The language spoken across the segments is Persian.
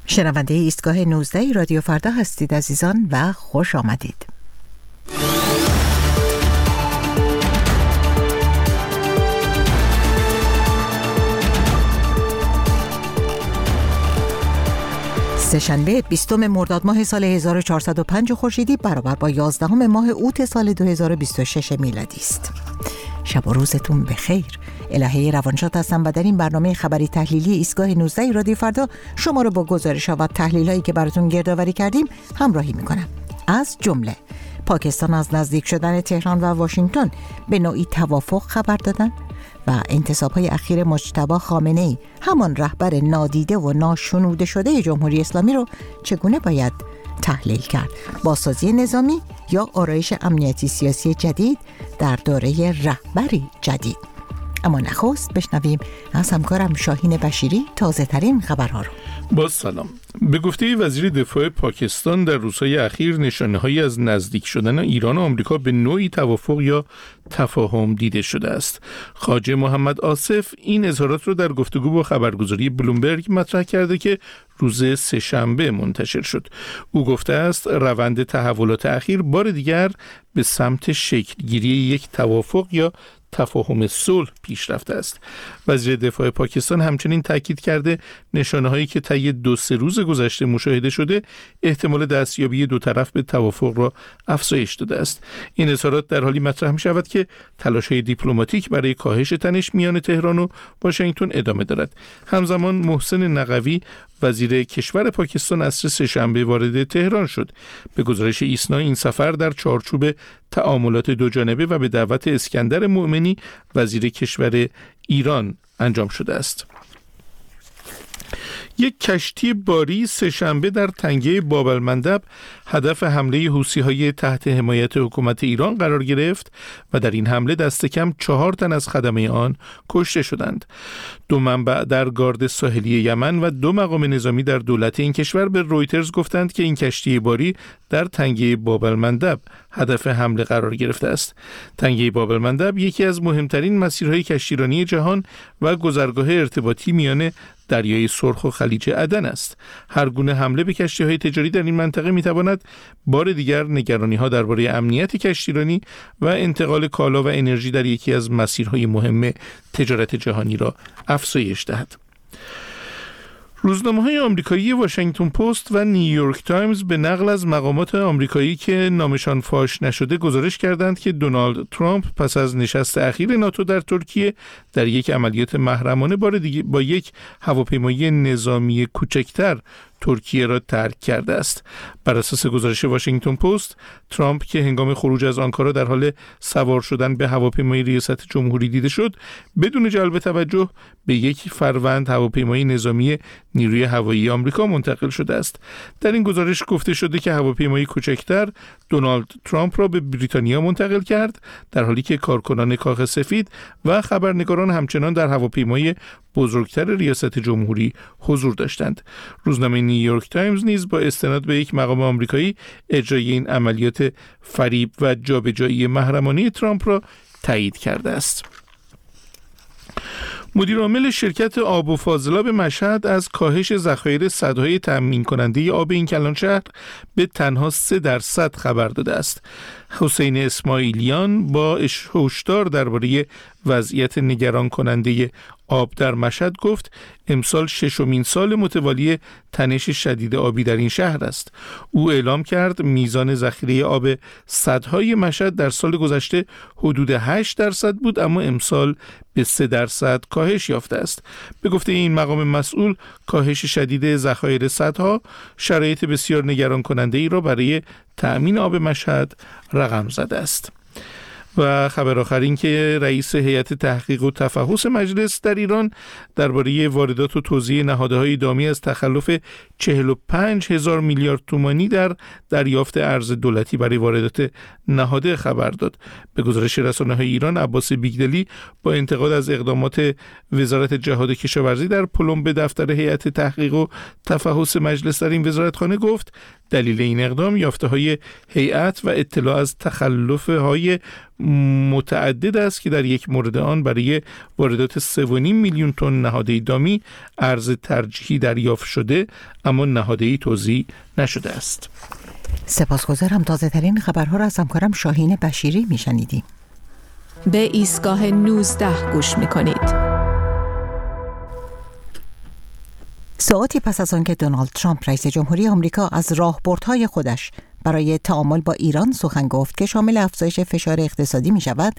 شنونده ایستگاه 19 رادیو فردا هستید عزیزان و خوش آمدید. سه‌شنبه 20 مرداد ماه سال 1405 خورشیدی برابر با 11 ماه اوت سال 2026 میلادی است. شب و روزتون بخیر. الهه روانشاد هستم و در این برنامه خبری تحلیلی ایستگاه 19 رادیو فردا شما رو با گزارش‌ها و تحلیل‌هایی که براتون گردآوری کردیم همراهی می‌کنم. از جمله پاکستان از نزدیک شدن تهران و واشنگتن به نوعی توافق خبر دادن و انتصاب‌های اخیر مجتبی خامنه‌ای، همان رهبر نادیده و ناشنوده شده جمهوری اسلامی رو چگونه باید تحلیل کرد؟ بازسازی نظامی یا آرایش امنیتی سیاسی جدید در دوره رهبری جدید؟ اما نخست بشنویم از همکارم شاهین بشیری تازه ترین خبرها رو. با سلام. به گفته وزیر دفاع پاکستان در روزهای اخیر نشانه‌هایی از نزدیک شدن ایران و آمریکا به نوعی توافق یا تفاهم دیده شده است. خواجه محمد آصف این اظهارات رو در گفتگو با خبرگزاری بلومبرگ مطرح کرده که روز سه‌شنبه منتشر شد. او گفته است روند تحولات اخیر بار دیگر به سمت شکلگیری یک توافق یا تفاهم صلح پیش رفته است. وزیر دفاع پاکستان همچنین تاکید کرده نشانه‌هایی که طی 2-3 روز گذشته مشاهده شده احتمال دستیابی دو طرف به توافق را افزایش داده است. این اظهارات در حالی مطرح می‌شود که تلاش‌های دیپلماتیک برای کاهش تنش میان تهران و واشنگتن ادامه دارد. همزمان محسن نقوی وزیر کشور پاکستان عصر سه‌شنبه وارد تهران شد. به گزارش ایسنا این سفر در چارچوب تعاملات دوجانبه و به دعوت اسکندر مومنی وزیر کشور ایران انجام شده است. یک کشتی باری سه‌شنبه در تنگه باب المندب هدف حمله حوثی‌های تحت حمایت حکومت ایران قرار گرفت و در این حمله دست کم 4 تن از خدمه آن کشته شدند. 2 منبع در گارد ساحلی یمن و 2 مقام نظامی در دولت این کشور به رویترز گفتند که این کشتی باری در تنگه باب المندب هدف حمله قرار گرفته است. تنگه باب المندب یکی از مهمترین مسیرهای کشتیرانی جهان و گذرگاه ارتباطی میان دریای سرخ و خلیج عدن است. هر گونه حمله به کشتی‌های تجاری در این منطقه می‌تواند بار دیگر نگرانی‌ها درباره امنیت کشتیرانی و انتقال کالا و انرژی در یکی از مسیرهای مهم تجارت جهانی را افزایش دهد. روزنامه‌های آمریکایی واشنگتن پست و نیویورک تایمز به نقل از مقامات آمریکایی که نامشان فاش نشده گزارش کردند که دونالد ترامپ پس از نشست اخیر ناتو در ترکیه در یک عملیات محرمانه بار دیگر با یک هواپیمایی نظامی کوچکتر ترکیه را ترک کرده است. بر اساس گزارش واشنگتن پست، ترامپ که هنگام خروج از آنکارا در حال سوار شدن به هواپیمای ریاست جمهوری دیده شد، بدون جلب توجه به یک فروند هواپیمای نظامی نیروی هوایی آمریکا منتقل شده است. در این گزارش گفته شده که هواپیمای کوچکتر دونالد ترامپ را به بریتانیا منتقل کرد، در حالی که کارکنان کاخ سفید و خبرنگاران همچنان در هواپیمای بزرگتر ریاست جمهوری حضور داشتند. روزنامه نیویورک تایمز نیز با استناد به یک مقام آمریکایی اجرای این عملیات فریب و جابجایی محرمانه ترامپ را تایید کرده است. مدیر عامل شرکت آب و فاضلاب مشهد از کاهش ذخایر سدهای تامین کننده آب این کلانشهر به تنها 3% خبر داده است. حسین اسماعیلیان با هشدار درباره وضعیت نگران کننده آب در مشهد گفت امسال 6مین سال متوالی تنش شدید آبی در این شهر است. او اعلام کرد میزان ذخیره آب سدهای مشهد در سال گذشته حدود 8% بود، اما امسال به 3% کاهش یافته است. به گفته این مقام مسئول، کاهش شدید ذخایر سدها شرایط بسیار نگران کننده ای را برای تأمین آب مشهد رقم زده است. و خبر آخر این که رئیس هیئت تحقیق و تفحص مجلس در ایران درباره واردات و توزیع نهادهای دامی از تخلف 45,000 میلیارد تومانی در دریافت ارز دولتی برای واردات نهاده خبر داد. به گزارش رسانه‌های ایران، عباس بیگدلی با انتقاد از اقدامات وزارت جهاد کشاورزی در پلم به دفتر هیئت تحقیق و تفحص مجلس در این وزارتخانه گفت دلیل این اقدام یافته‌های هیئت و اطلاع از تخلف‌های متعدد است که در یک مورد آن برای واردات 3.5 میلیون تن نهادهای دامی ارز ترجیحی دریافت شده، اما نهادهای توزیع نشده است. سپاسگزارم. تازه ترین خبرها را از همکارم شاهین بشیری میشنیدیم. به ایستگاه 19 گوش میکنید. ساعتی پس از آنکه دونالد ترامپ رئیس جمهوری آمریکا از راهبردهای خودش برای تعامل با ایران سخن گفت که شامل افزایش فشار اقتصادی می شود،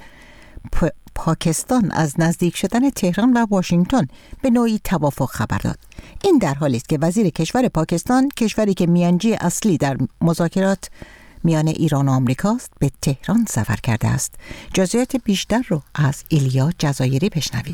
پاکستان از نزدیک شدن تهران و واشنگتن به نوعی توافق خبر داد. این در حالی است که وزیر کشور پاکستان، کشوری که میانجی اصلی در مذاکرات میان ایران و آمریکاست، به تهران سفر کرده است. جزئیات بیشتر رو از ایلیا جزایری بشنویم.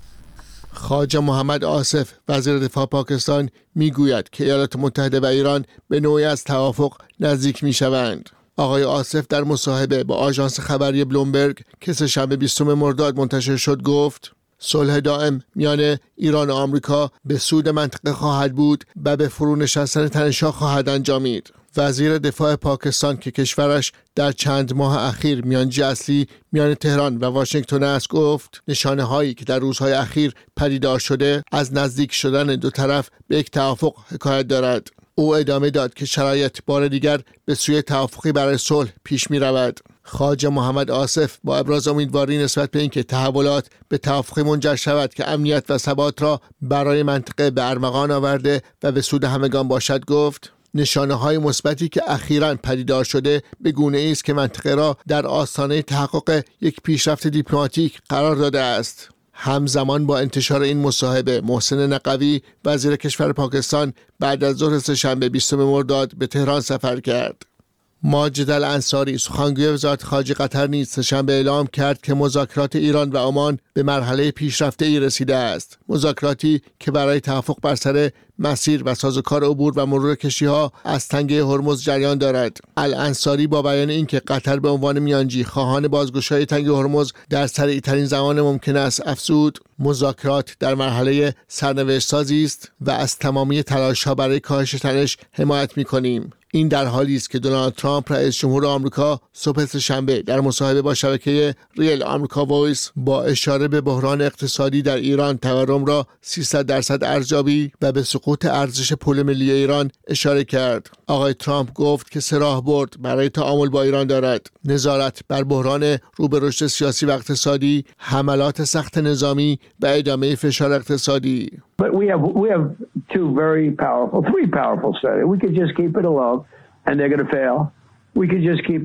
خواجه محمد آصف وزیر دفاع پاکستان میگوید که ایالات متحده و ایران به نوعی از توافق نزدیک میشوند. آقای آصف در مصاحبه با آژانس خبری بلومبرگ که سه‌شنبه 20 مرداد منتشر شد گفت صلح دائم میان ایران و آمریکا به سود منطقه خواهد بود و به فرونشستن تنش‌ها خواهد انجامید. وزیر دفاع پاکستان که کشورش در چند ماه اخیر میانجی اصلی میان تهران و واشنگتن است گفت نشانه هایی که در روزهای اخیر پدیدار شده از نزدیک شدن دو طرف به یک توافق حکایت دارد. او ادامه داد که شرایط بار دیگر به سوی توافقی برای صلح پیش می رود. خواجه محمد آصف با ابراز امیدواری نسبت به اینکه تحولات به توافقی منجر شود که امنیت و ثبات را برای منطقه به ارمغان آورده و به سود همگان باشد گفت نشانه‌های مثبتی که اخیراً پدیدار شده به گونه‌ای است که منطقه را در آستانه تحقق یک پیشرفت دیپلماتیک قرار داده است. همزمان با انتشار این مصاحبه، محسن نقوی وزیر کشور پاکستان بعد از ظهر سه‌شنبه 20 مرداد به تهران سفر کرد. ماجد الانصاری سخنگوی وزارت خارجه قطر نیز سه‌شنبه اعلام کرد که مذاکرات ایران و عمان به مرحله پیشرفته‌ای رسیده است. مذاکراتی که برای توافق بر سر مسیر و سازوکار عبور و مرور کشتی‌ها از تنگه هرمز جریان دارد. الانصاری با بیان اینکه قطر به عنوان میانجی خواهان بازگشایی تنگه هرمز در سریع‌ترین زمان ممکن است افزود مذاکرات در مرحله سرنوشت سازی است و از تمامی تلاش‌ها برای کاهش تنش حمایت می‌کنیم. این در حالی است که دونالد ترامپ رئیس جمهور آمریکا صبح سه‌شنبه در مصاحبه با شبکه ریل آمریکا وایس با اشاره به بحران اقتصادی در ایران تورم را 300% ارزیابی و به سقوط ارزش پول ملی ایران اشاره کرد. آقای ترامپ گفت که سه راهبرد برای تعامل با ایران دارد: نظارت بر بحران رو به رشد سیاسی و اقتصادی، حملات سخت نظامی و ادامه فشار اقتصادی. But we have three powerful studies. We could just keep it alone and they're going to fail. We could just keep,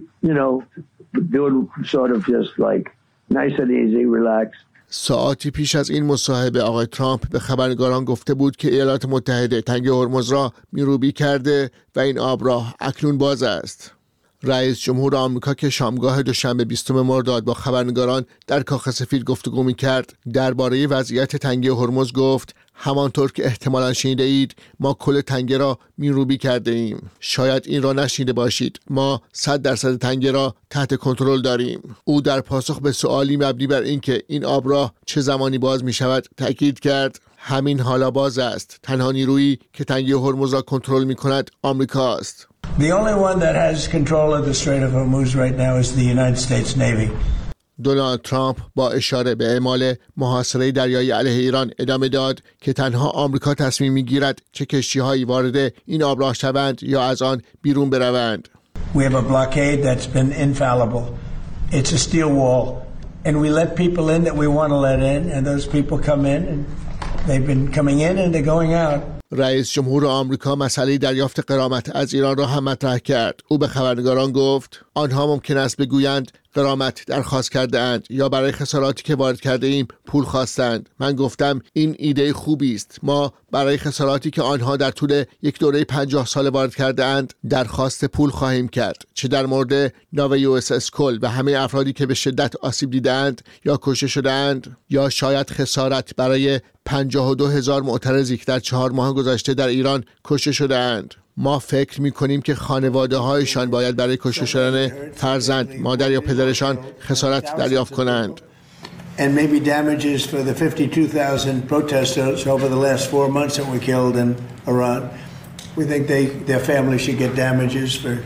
doing sort of just like nice and easy, relaxed. ساعتی پیش از این مصاحبه آقای ترامپ به خبرنگاران گفته بود که ایالات متحده تنگه هرمز را میروبی کرده و این آبراه اکنون باز است. رئیس جمهور آمریکا که شامگاه دوشنبه 20 مرداد با خبرنگاران در کاخ سفید گفتگو می‌کرد درباره وضعیت تنگه هرمز گفت همانطور که احتمالاً شنیده اید ما کل تنگه را میروبی کرده ایم. شاید این را نشنیده باشید، ما 100% تنگه را تحت کنترل داریم. او در پاسخ به سوالی مبنی بر اینکه این آبراه چه زمانی باز می شود تأکید کرد همین حالا باز است. تنها نیرویی که تنگه هرمز را کنترل می کند آمریکا است. The only one that has control of the Strait of Hormuz right now is the United States Navy. دونالد ترامپ با اشاره به اعمال محاصره دریایی علیه ایران ادامه داد که تنها آمریکا تصمیم می‌گیرد چه کشتی‌هایی وارد این آبراه شوند یا از آن بیرون بروند. We have a blockade that's been infallible. It's a steel wall and we let people in that we want to let in and those people come in and they've been coming in and they're going out. رئیس جمهور آمریکا مسئله دریافت غرامت از ایران را هم مطرح کرد. او به خبرنگاران گفت آنها ممکن است بگویند غرامت درخواست کرده اند یا برای خساراتی که وارد کرده ایم پول خواستند. من گفتم این ایده خوبی است. ما برای خساراتی که آنها در طول یک دوره 50 سال وارد کرده اند درخواست پول خواهیم کرد، چه در مورد ناو USS کل و همه افرادی که به شدت آسیب دیدند یا کشته شدند یا شاید خسارت برای 52,000 معترضی که در 4 ماه گذشته در ایران کشته شدند. ما فکر می‌کنیم که خانواده‌هایشان باید برای کشته شدن فرزند، مادر یا پدرشان خسارت دریافت کنند. And maybe damages for the 52,000 protesters over the last 4 months that were killed in Iran. We think their families should get damages for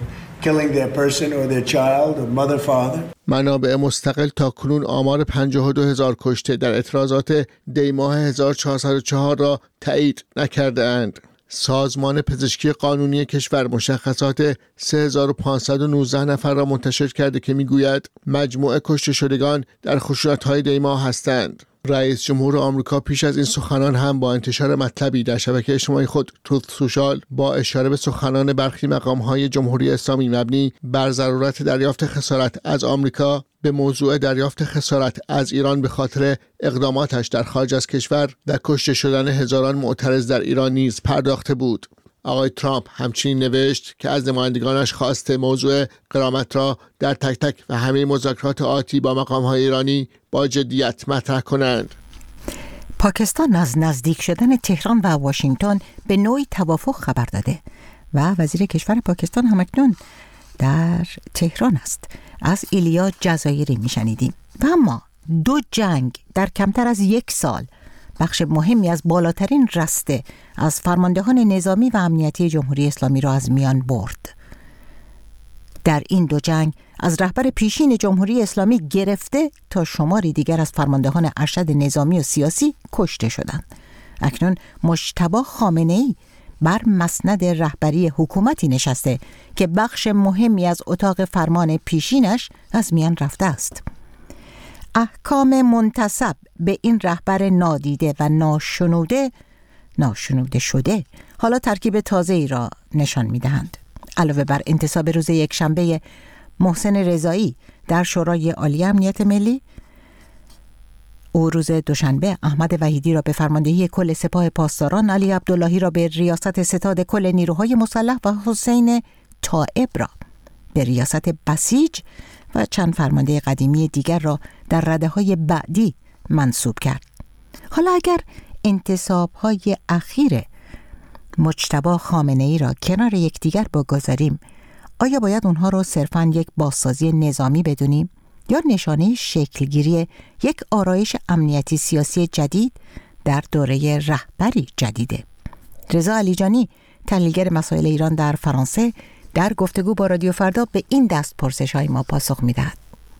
killing their person or their child or mother, father. منابع مستقل تاکنون آمار 52,000 کشته در اعتراضات دی ماه 1404 را تایید نکرده اند. سازمان پزشکی قانونی کشور مشخصات 3519 نفر را منتشر کرده که میگوید مجموع کشته شدگان در خشونت‌های دی ماه هستند. رئیس جمهور آمریکا پیش از این سخنان هم با انتشار مطلبی در شبکه اجتماعی خود تروت سوشال با اشاره به سخنان برخی مقام‌های جمهوری اسلامی مبنی بر ضرورت دریافت خسارت از آمریکا به موضوع دریافت خسارت از ایران به خاطر اقداماتش در خارج از کشور و کشته شدن هزاران معترض در ایران نیز پرداخته بود. آقای ترامپ همچنین نوشت که از نمایندگانش خواسته موضوع غرامت را در تک تک و همه مذاکرات آتی با مقام‌های ایرانی با جدیت مطرح کنند. پاکستان از نزدیک شدن تهران و واشنگتن به نوعی توافق خبر داده و وزیر کشور پاکستان همکنون در تهران است. از ایلیا جزایری میشنیدیم. و اما 2 جنگ در کمتر از 1 سال بخش مهمی از بالاترین رسته از فرماندهان نظامی و امنیتی جمهوری اسلامی را از میان برد. در این 2 جنگ از رهبر پیشین جمهوری اسلامی گرفته تا شماری دیگر از فرماندهان ارشد نظامی و سیاسی کشته شدند. اکنون مجتبی خامنه‌ای بر مسند رهبری حکومتی نشسته که بخش مهمی از اتاق فرمان پیشینش از میان رفته است. احکام منتسب به این رهبر نادیده و ناشنوده شده حالا ترکیب تازه‌ای را نشان می‌دهند. علاوه بر انتصاب روز یکشنبه محسن رضایی در شورای عالی امنیت ملی، او روز دوشنبه احمد وحیدی را به فرماندهی کل سپاه پاسداران، علی عبداللهی را به ریاست ستاد کل نیروهای مسلح و حسین طائب را به ریاست بسیج و چند فرمانده قدیمی دیگر را در رده‌های بعدی منصوب کرد. حالا اگر انتصاب‌های اخیر مجتبی خامنه‌ای را کنار یکدیگر بگذاریم، آیا باید اونها را صرفاً یک بازسازی نظامی بدونیم یا نشانه شکلگیری یک آرایش امنیتی سیاسی جدید در دوره رهبری جدیده؟ رضا علیجانی، تحلیلگر مسائل ایران در فرانسه، در گفتگو با رادیو فردا به این دست پرسش‌های ما پاسخ می‌دهد.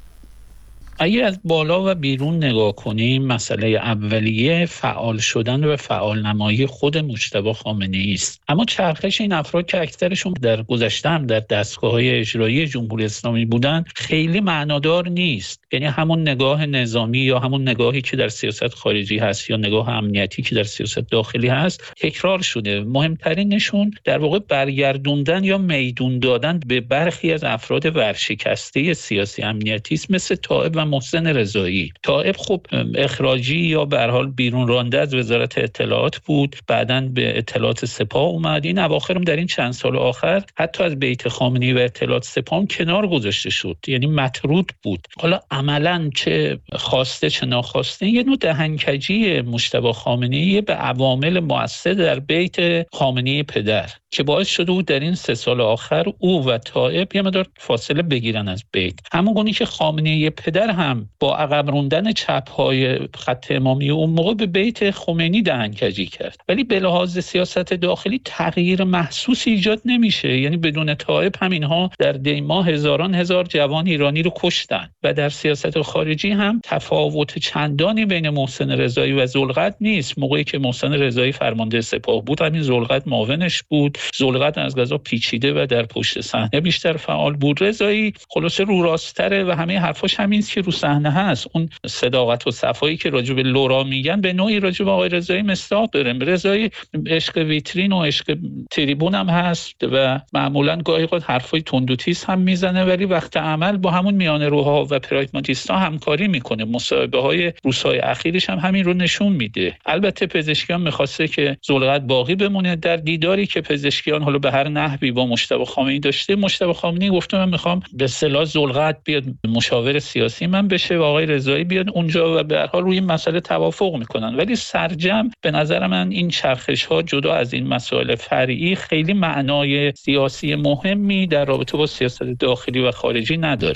اگر از بالا و بیرون نگاه کنیم، مسئله اولیه فعال شدن و فعال نمایی خود مجتبی خامنه‌ای است. اما چرخش این افراد که اکثرشون در گذشته هم در دستگاه‌های اجرایی جمهوری اسلامی بودن خیلی معنادار نیست. یعنی همون نگاه نظامی یا همون نگاهی که در سیاست خارجی هست یا نگاه امنیتی که در سیاست داخلی هست تکرار شده. مهمترینشون در واقع برگردوندن یا میدون دادن به برخی از افراد ورشکسته سیاسی امنیتی است، مثل طائب و محسن رضایی. طائب خب اخراجی یا به هر حال بیرون رانده از وزارت اطلاعات بود، بعداً به اطلاعات سپاه اومد. این اواخرم در این چند سال آخر حتی از بیت خامنه‌ای و اطلاعات سپاه کنار گذاشته شد، یعنی مطرود بود. حالا عملاً چه خواسته چه ناخواسته یه نوع دهنکجی مجتبی خامنه‌ای به عوامل مؤثر در بیت خامنه‌ای پدر که باعث شده بود در این 3 سال آخر او و طائب یه مقدار فاصله بگیرن از بیت. همونگونه که خامنه‌ای پدر هم با عقب روندن چپ‌های خط امامی اون موقع به بیت خمینی دهنکجی کرد، ولی به لحاظ سیاست داخلی تغییر محسوسی ایجاد نمیشه. یعنی بدون طائب هم اینها در دی ماه هزار جوان ایرانی رو کشتن و در سیاست خارجی هم تفاوت چندانی بین محسن رضایی و ذوالقعد نیست. موقعی که محسن رضایی فرمانده سپاه بود، همین ذوالقعد معاونش بود. ذوالقعد از قضا پیچیده و در پشت صحنه بیشتر فعال بود. رضایی خلاصه رو راستره و همه حرفاش همین که رو صحنه هست. اون صداقت و صفایی که راجع به لورا میگن به نوعی راجع به آقای رضایی مصداق داره. رضایی عشق ویترین و عشق تریبون هم هست و معمولا گاهی اوقات حرفای تند و تیز هم میزنه، ولی وقت عمل با همون میانه روها و پراگماتیستا همکاری میکنه. مصاحبه‌های روزهای اخیرش هم همین رو نشون میده. البته پزشکیان می‌خواسته که ذوالقعد باقی بمونه. در دیداری که پزشکیان حالا به هر نحوی با مجتبی خامنه‌ای داشته، مجتبی خامنه‌ای گفته من میخوام به اصطلاح ذوالقعد بیاد مشاور سیاسی من بشه و آقای رضایی بیاد اونجا و به هر حال روی این مسئله توافق میکنن. ولی سرجم به نظر من این چرخش‌ها جدا از این مسائل فرعی خیلی معنای سیاسی مهمی در رابطه با سیاست داخلی و خارجی نداره.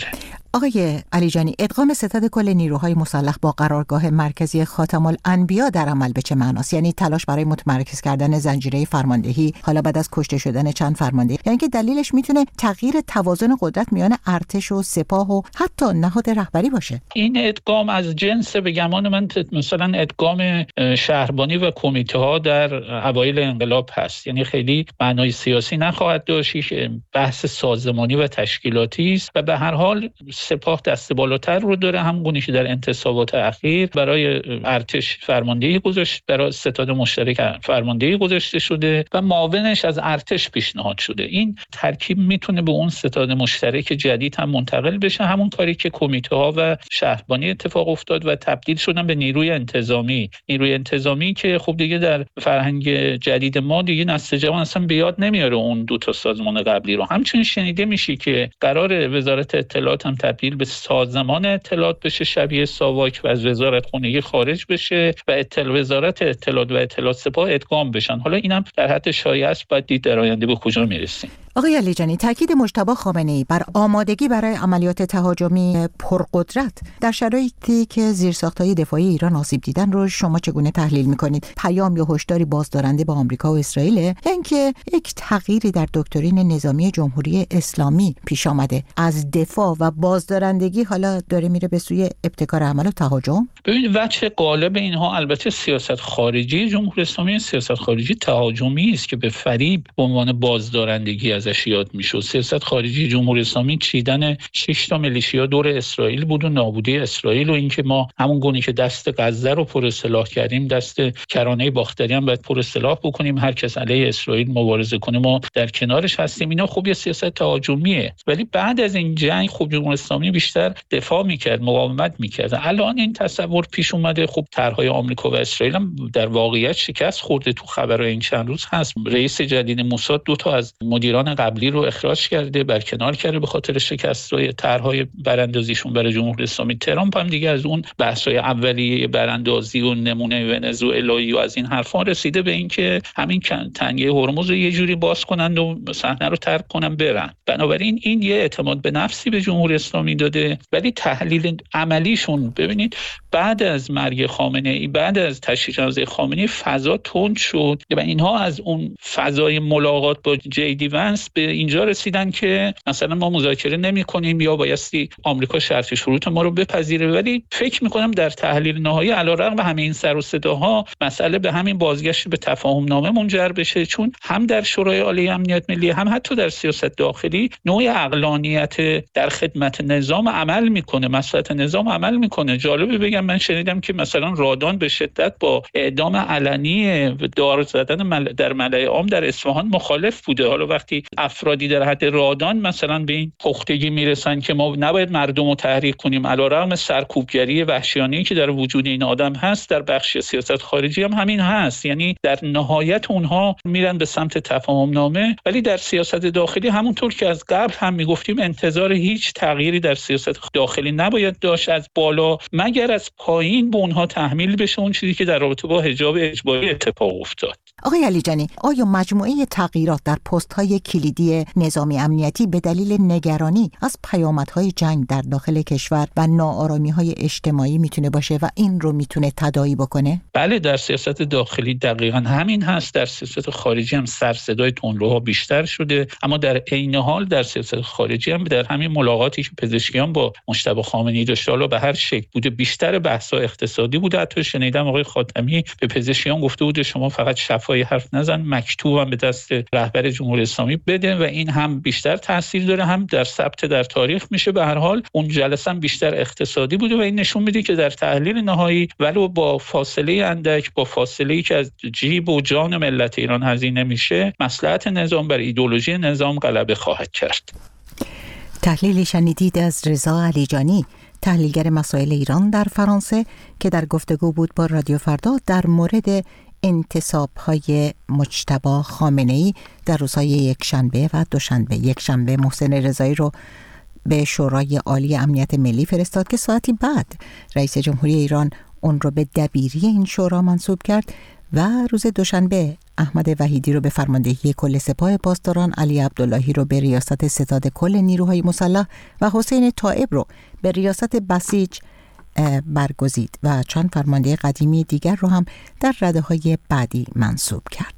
آقای علیجانی، ادغام ستاد کل نیروهای مسلح با قرارگاه مرکزی خاتم الانبیا در عمل به چه معناست؟ یعنی تلاش برای متمرکز کردن زنجیره فرماندهی حالا بعد از کشته شدن چند فرمانده، یعنی که دلیلش میتونه تغییر توازن قدرت میان ارتش و سپاه و حتی نهاد رهبری باشه. این ادغام از جنس به گمان من مثلا ادغام شهربانی و کمیته ها در اوایل انقلاب هست، یعنی خیلی معنای سیاسی نخواهد داشت، بحث سازمانی و تشکیلاتی است و به هر حال سپاه دست بالاتر رو داره، همونگونه که در انتصابات اخیر برای ارتش فرماندهی گذاشت، برای ستاد مشترک فرماندهی گذاشته شده و معاونش از ارتش پیشنهاد شده. این ترکیب میتونه به اون ستاد مشترک جدید هم منتقل بشه، همون کاری که کمیته ها و شهربانی اتفاق افتاد و تبدیل شدن به نیروی انتظامی که خب دیگه در فرهنگ جدید ما دیگه نسل جوان اصلا به یاد نمیاره اون دو تا سازمان قبلی رو. همچنین شنیده میشه که قرار وزارت اطلاعات هم تبدیل به سازمان اطلاعات بشه، شبیه ساواک، و از وزارت خونگی خارج بشه و وزارت اطلاعات و اطلاعات سپاه ادغام بشن. حالا اینم در حد شایعه است، باید دید در آینده به کجا میرسیم. آقای علیجانی، تاکید مجتبی خامنه‌ای بر آمادگی برای عملیات تهاجمی پرقدرت در شرایطی که زیرساخت‌های دفاعی ایران آسیب دیدن رو شما چگونه تحلیل می‌کنید؟ پیام یا هشداری بازدارنده به آمریکا و اسرائیل، یا اینکه یک تغییری در دکترین نظامی جمهوری اسلامی پیش آمده، از دفاع و بازدارندگی حالا داره میره به سوی ابتکار عمل و تهاجم؟ ببینید وجه غالب اینها البته سیاست خارجی جمهوری اسلامی، سیاست خارجی تهاجمی است که به فریب به عنوان بازدارندگی ازش یاد میشه. سیاست خارجی جمهوری اسلامی چیدن 6 تا میلیشیا دور اسرائیل بود و نابودی اسرائیل، و اینکه ما همون گونه که دست غزه رو پر اصلاح کردیم دست کرانه باختری هم باید پر اصلاح بکنیم، هر کس علیه اسرائیل مبارزه کنه ما در کنارش هستیم. اینا خب یه سیاست تهاجمیه، ولی بعد از این جنگ خب جمهوری اسلامی بیشتر دفاع میکرد، مقاومت میکرد. الان این تصور پیش اومده خب طرحهای آمریکا و اسرائیل هم در واقعیت شکست خورده. تو خبرهای این چند روز هست رئیس جدید موساد 2 تا از مدیران قبلی رو اخراج کرده، برکنار کرده به خاطر شکست‌های طرح‌های براندازیشون برای جمهوری اسلامی. ترامپ هم دیگه از اون بحث‌های اولیه براندازی و نمونه ونزوئلایی و از این حرفا رسیده به اینکه همین تنگه هرمز رو یه جوری باز کنن و صحنه رو ترک کنن برن. بنابراین این یه اعتماد به نفسی به جمهوری اسلامی داده، ولی تحلیل عملیشون ببینید بعد از مرگ خامنه‌ای، بعد از تشییع جنازه خامنه‌ای فضا تند شد و اینها از اون فضای ملاقات با جی دی ونس به اینجا رسیدن که مثلا ما مذاکره نمی‌کنیم یا بایستی آمریکا شرط شروط ما رو بپذیره. ولی فکر می‌کنم در تحلیل نهایی علیرغم همه این سر و صداها مسئله به همین بازگشت به تفاهم نامه منجر بشه، چون هم در شورای عالی امنیت ملی هم حتی در سیاست داخلی نوع عقلانیت در خدمت نظام عمل می‌کنه، مصلحت نظام عمل می‌کنه. جالبه بگم من شنیدم که مثلا رادان به شدت با اعدام علنی دار زدن در ملأ عام در اصفهان مخالف بوده. حالا وقتی افرادی در حد رادان مثلا به این پختگی میرسن که ما نباید مردم رو تحریک کنیم، علیرغم سرکوبگری وحشیانه‌ای که در وجود این آدم هست، در بخش سیاست خارجی هم همین هست. یعنی در نهایت اونها میرن به سمت تفاهم نامه، ولی در سیاست داخلی همونطور که از قبل هم میگفتیم انتظار هیچ تغییری در سیاست داخلی نباید داشت از بالا، مگر از پایین به اونها تحمیل بشه اون چیزی که در رابطه با حجاب اجباری اتفاق افتاد. آقای علیجانی، آیا مجموعه تغییرات در پست‌های کلیدی نظامی امنیتی به دلیل نگرانی از پیامدهای جنگ در داخل کشور و ناآرامی‌های اجتماعی میتونه باشه و این رو میتونه تداعی بکنه؟ بله، در سیاست داخلی دقیقاً همین هست. در سیاست خارجی هم سر صدای تندروها بیشتر شده، اما در عین حال در سیاست خارجی هم در همین ملاقاتی که پزشکیان با مجتبی خامنه‌ای داشته، حالا به هر شکل بوده، بیشتر بحث‌ها اقتصادی بوده. حتی شنیدم آقای خاتمی به پزشکیان گفته بود شما فقط شفای حرف نزن، مکتوبم به دست رهبر جمهوری اسلامی بده و این هم بیشتر تاثیر داره، هم در ثبت در تاریخ میشه. به هر حال اون جلسه هم بیشتر اقتصادی بوده و این نشون میده که در تحلیل نهایی ولو با فاصله اندک، با فاصله‌ای که از جیب و جان ملت ایران هزینه میشه، مصلحت نظام بر ایدئولوژی نظام غلبه خواهد کرد. تحلیلی شنیدید از رضا علیجانی، تحلیلگر مسائل ایران در فرانسه، که در گفتگو بود با رادیو فردا در مورد انتصاب‌های مجتبی خامنه‌ای در روزهای یکشنبه و دوشنبه. یکشنبه محسن رضایی رو به شورای عالی امنیت ملی فرستاد که ساعتی بعد رئیس جمهوری ایران اون رو به دبیری این شورا منصوب کرد و روز دوشنبه احمد وحیدی رو به فرماندهی کل سپاه پاسداران، علی عبداللهی رو به ریاست ستاد کل نیروهای مسلح و حسین طائب رو به ریاست بسیج برگزید و چند فرمانده قدیمی دیگر رو هم در رده‌های بعدی منصوب کرد.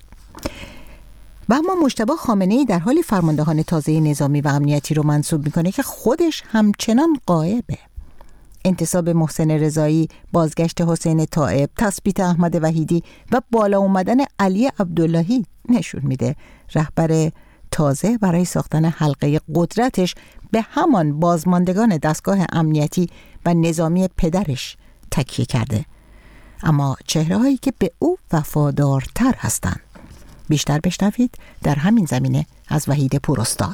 و اما مجتبی خامنه‌ای در حالی فرماندهان تازه نظامی و امنیتی رو منصوب میکنه که خودش همچنان غایبه. انتصاب محسن رضایی، بازگشت حسین طائب، تثبیت احمد وحیدی و بالا اومدن علی عبداللهی نشون میده رهبر تازه برای ساختن حلقه قدرتش به همان بازماندگان دستگاه امنیتی و نظامی پدرش تکیه کرده، اما چهره‌هایی که به او وفادارتر هستند. بیشتر بشنوید در همین زمینه از وحید پوراستاد.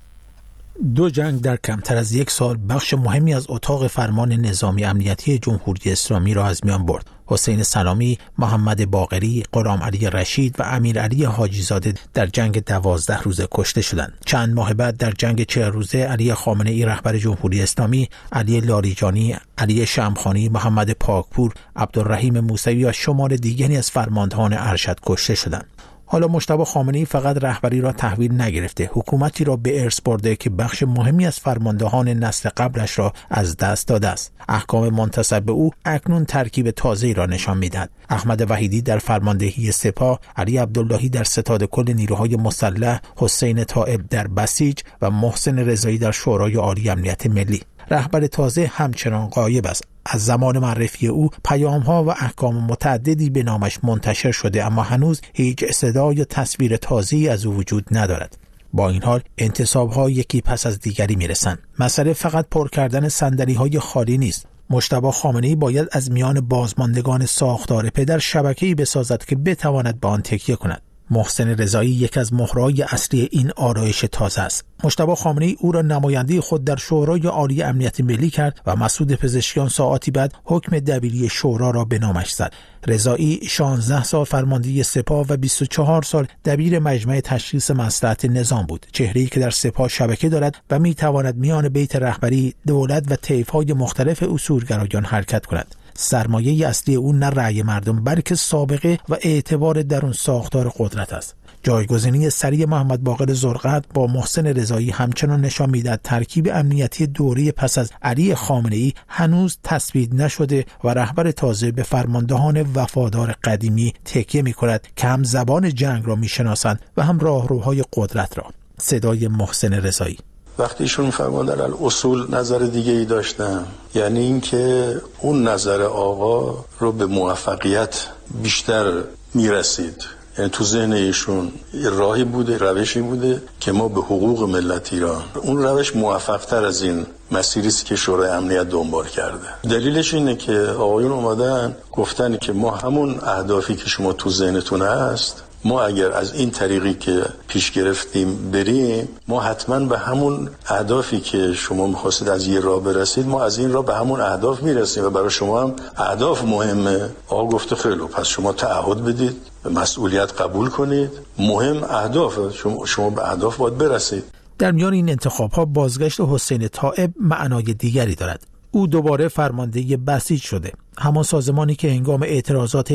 دو جنگ در کمتر از یک سال بخش مهمی از اتاق فرمان نظامی امنیتی جمهوری اسلامی را از میان برد. حسین سلامی، محمد باقری، غلام علی رشید و امیر علی حاجی زاده در جنگ 12 روزه کشته شدند. چند ماه بعد در جنگ 40 روزه علی خامنه‌ای رهبر جمهوری اسلامی، علی لاریجانی، علی شمخانی، محمد پاکپور، عبدالرحیم موسوی و شمار دیگری از فرماندهان ارشد کشته شدند. حالا مجتبی خامنه‌ای فقط رهبری را تحویل نگرفته، حکومتی را به ارث برده که بخش مهمی از فرماندهان نسل قبلش را از دست داده است. احکام منتسب به او اکنون ترکیب تازه‌ای را نشان می‌دهد. احمد وحیدی در فرماندهی سپاه، علی عبداللهی در ستاد کل نیروهای مسلح، حسین طائب در بسیج و محسن رضایی در شورای عالی امنیت ملی. رهبر تازه همچنان غایب است. از زمان معرفی او پیام‌ها و احکام متعددی به نامش منتشر شده، اما هنوز هیچ صدا یا تصویر تازه‌ای از او وجود ندارد. با این حال انتصاب‌ها یکی پس از دیگری میرسند. مسئله فقط پر کردن صندلی‌های خالی نیست. مجتبی خامنه‌ای باید از میان بازماندگان ساختار پدر شبکه‌ای بسازد که بتواند به آن تکیه کند. محسن رضایی یک از مهرهای اصلی این آرایش تازه است. مجتبی خامنه‌ای او را نماینده خود در شورای عالی امنیت ملی کرد و مسعود پزشکیان ساعاتی بعد حکم دبیری شورا را به نامش زد. رضایی 16 سال فرمانده سپاه و 24 سال دبیر مجمع تشخیص مصلحت نظام بود، چهره‌ای که در سپاه شبکه دارد و می‌تواند میان بیت رهبری، دولت و طیف‌های مختلف اصولگرایان حرکت کند. سرمایه اصلی او نه رأی مردم بلکه سابقه و اعتبار درون ساختار قدرت است. جایگزینی سریع محمد باقر زرقت با محسن رضایی همچنان نشان می‌دهد ترکیب امنیتی دوره پس از علی خامنه‌ای هنوز تثبیت نشده و رهبر تازه به فرماندهان وفادار قدیمی تکیه می‌کند که هم زبان جنگ را می‌شناسند و هم راهروهای قدرت را. صدای محسن رضایی. وقتی ایشون فرمان در الاصول نظر دیگه ای داشتن، یعنی اینکه اون نظر آقا رو به موفقیت بیشتر میرسید، یعنی تو ذهن ایشون راهی بوده، روشی بوده که ما به حقوق ملت ایران، اون روش موفق‌تر از این مسیری است که شورای امنیت دنبال کرده. دلیلش اینه که آقایون اومدن گفتن که ما همون اهدافی که شما تو ذهنتون هست، ما اگر از این طریقی که پیش گرفتیم بریم، ما حتما به همون اهدافی که شما می‌خواستید از یه راه برسید، ما از این راه به همون اهداف میرسیم و برای شما هم اهداف مهمه. آقا گفته خیلی پس شما تعهد بدید، مسئولیت قبول کنید، مهم اهدافه، شما به اهداف باید برسید. در میان این انتخاب‌ها بازگشت حسین طائب معنای دیگری دارد. او دوباره فرمانده بسیج شده، همان سازمانی که هنگام اعتراضات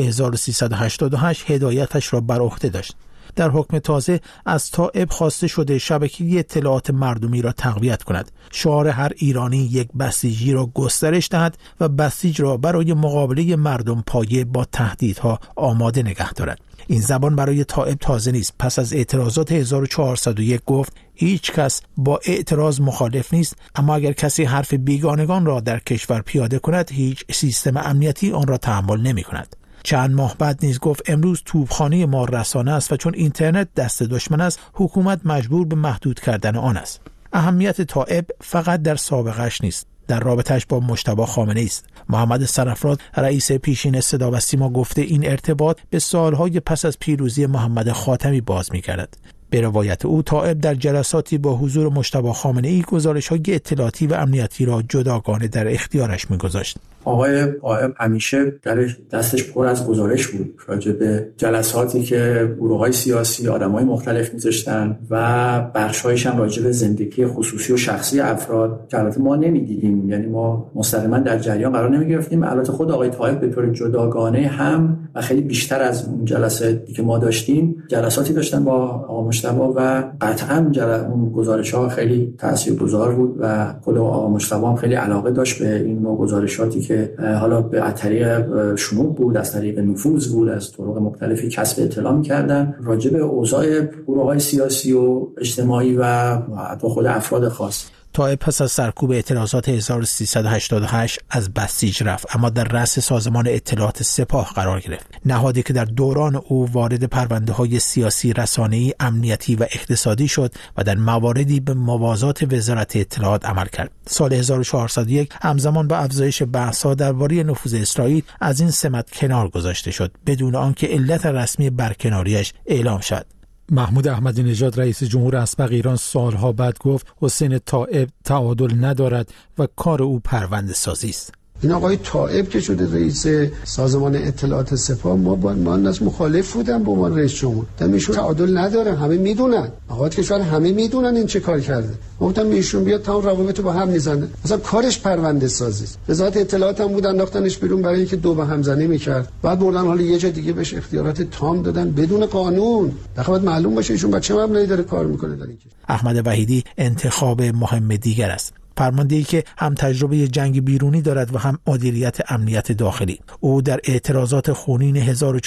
1388 هدایتش را بر عهده داشت. در حکم تازه از طائب خواسته شده شبکه اطلاعات مردمی را تقویت کند، شعار هر ایرانی یک بسیجی را گسترش دهد و بسیج را برای مقابله مردم پایه با تهدیدها آماده نگه دارد. این زبان برای طائب تازه نیست. پس از اعتراضات 1401 گفت هیچ کس با اعتراض مخالف نیست، اما اگر کسی حرف بیگانگان را در کشور پیاده کند، هیچ سیستم امنیتی آن را تحمل نمی کند. چند ماه بعد نیز گفت امروز توپخانه ما رسانه است و چون اینترنت دست دشمن است، حکومت مجبور به محدود کردن آن است. اهمیت طائب فقط در سابقه‌اش نیست، در رابطه‌اش با مجتبی خامنه‌ای است. محمد سرافراز رئیس پیشین صدا و سیما گفته این ارتباط به سالهای پس از پیروزی محمد خاتمی باز می‌گردد. به روایت او طائب در جلساتی با حضور مجتبی خامنه‌ای گزارش‌های اطلاعاتی و امنیتی را جداگانه در اختیارش می‌گذاشت. آقای طائب همیشه دستش پر از گزارش بود راجع به جلساتی که گروه‌های سیاسی، آدم‌های مختلف می‌ذاشتن و بخش‌هایش هم راجع به زندگی خصوصی و شخصی افراد که البته ما نمی‌دیدیم، یعنی ما مستقیما در جریان قرار نمی‌گرفتیم. البته خود آقای طائب به طور جداگانه هم و خیلی بیشتر از اون جلساتی که ما داشتیم جلساتی داشتن با آقا مجتبی و قطعاً اون گزارش‌ها خیلی تاثیرگذار بود و خود آقا مجتبی هم خیلی علاقه داشت به این نوع گزارشاتی که حالا به طریق شنود بود، از طریق نفوذ بود، از طرق مختلفی کسب اطلاع می‌کردن راجع به اوضاع گروه‌های سیاسی و اجتماعی و حتی خود افراد خاص. طائب پس از سرکوب اعتراضات 1388 از بسیج رفت، اما در رأس سازمان اطلاعات سپاه قرار گرفت، نهادی که در دوران او وارد پرونده‌های سیاسی، رسانه‌ای، امنیتی و اقتصادی شد و در مواردی به موازات وزارت اطلاعات عمل کرد. سال 1401 همزمان با افزایش بحث‌ها درباره نفوذ اسرائیل از این سمت کنار گذاشته شد بدون آنکه علت رسمی برکناریش اعلام شد. محمود احمدی نژاد رئیس جمهور اسبق ایران سالها بعد گفت حسین طائب تعادل ندارد و کار او پرونده سازی است. این آقای طائب که شده رئیس سازمان اطلاعات سپاه، من از مخالف بودم با عنوان رئیس جمهور. ایشون تعادل نداره، همه میدونن، آقای کشور همه میدونن این چه کار کرده. گفتم ایشون بیاد تا اون روابط با هم میزنه، مثلا کارش پرونده سازی است. وزارت اطلاعات هم بود انداختنش بیرون برای اینکه دو به هم زنی میکرد، بعد بردن حالا یه جا دیگه بهش اختیارات تام دادن بدون قانون. باید معلوم باشه ایشون با چه مبنایی داره کار میکنه در این کشور. احمد وحیدی انتخاب مهم دیگر است. فرماندهی که هم تجربه جنگ بیرونی دارد و هم مدیریت امنیت داخلی. او در اعتراضات خونین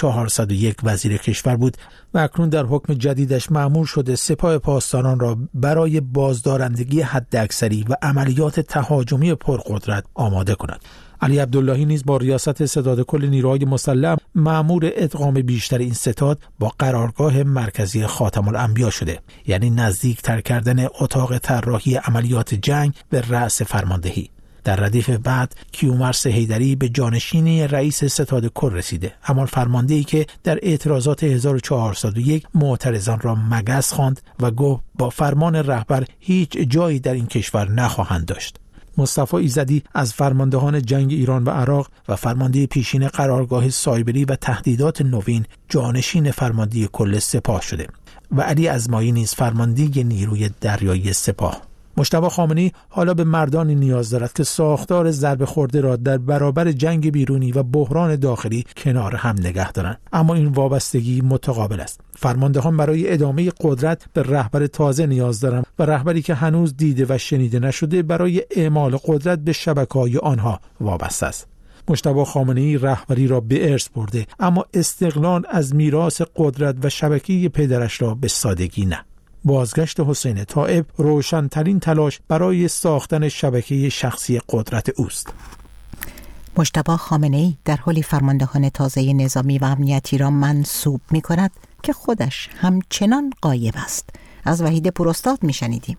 1401 وزیر کشور بود و اکنون در حکم جدیدش مأمور شده سپاه پاسداران را برای بازدارندگی حداکثری و عملیات تهاجمی پرقدرت آماده کند. علی عبداللهی نیز با ریاست ستاد کل نیروهای مسلح مأمور ادغام بیشتر این ستاد با قرارگاه مرکزی خاتم الانبیا شده، یعنی نزدیکتر کردن اتاق طراحی عملیات جنگ به رأس فرماندهی. در ردیف بعد کیومرث حیدری به جانشینی رئیس ستاد کل رسیده، اما فرماندهی که در اعتراضات 1401 معترضان را مگس خواند و گفت با فرمان رهبر هیچ جایی در این کشور نخواهند داشت. مصطفی ایزدی از فرماندهان جنگ ایران و عراق و فرمانده پیشین قرارگاه سایبری و تهدیدات نوین جانشین فرماندهی کل سپاه شده و علی ازمایی نیز فرمانده نیروی دریایی سپاه. مجتبی خامنه‌ای حالا به مردانی نیاز دارد که ساختار ضربه خورده را در برابر جنگ بیرونی و بحران داخلی کنار هم نگه دارند، اما این وابستگی متقابل است. فرماندهان برای ادامه قدرت به رهبر تازه نیاز دارند و رهبری که هنوز دیده و شنیده نشده برای اعمال قدرت به شبکه‌های آنها وابسته است. مجتبی خامنه‌ای رهبری را به ارث برده، اما استقلال از میراث قدرت و شبکه پدرش را به سادگی نه. بازگشت حسین طائب روشن‌ترین تلاش برای ساختن شبکه شخصی قدرت اوست. مجتبی خامنه‌ای در حالی فرماندهان تازه نظامی و امنیتی را منصوب می‌کند که خودش همچنان غایب است. از وحید پوراستاد می‌شنیدیم.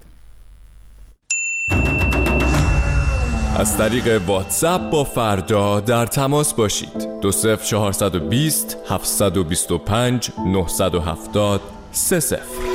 از طریق واتساپ با فردا در تماس باشید. 20420 725 970 30.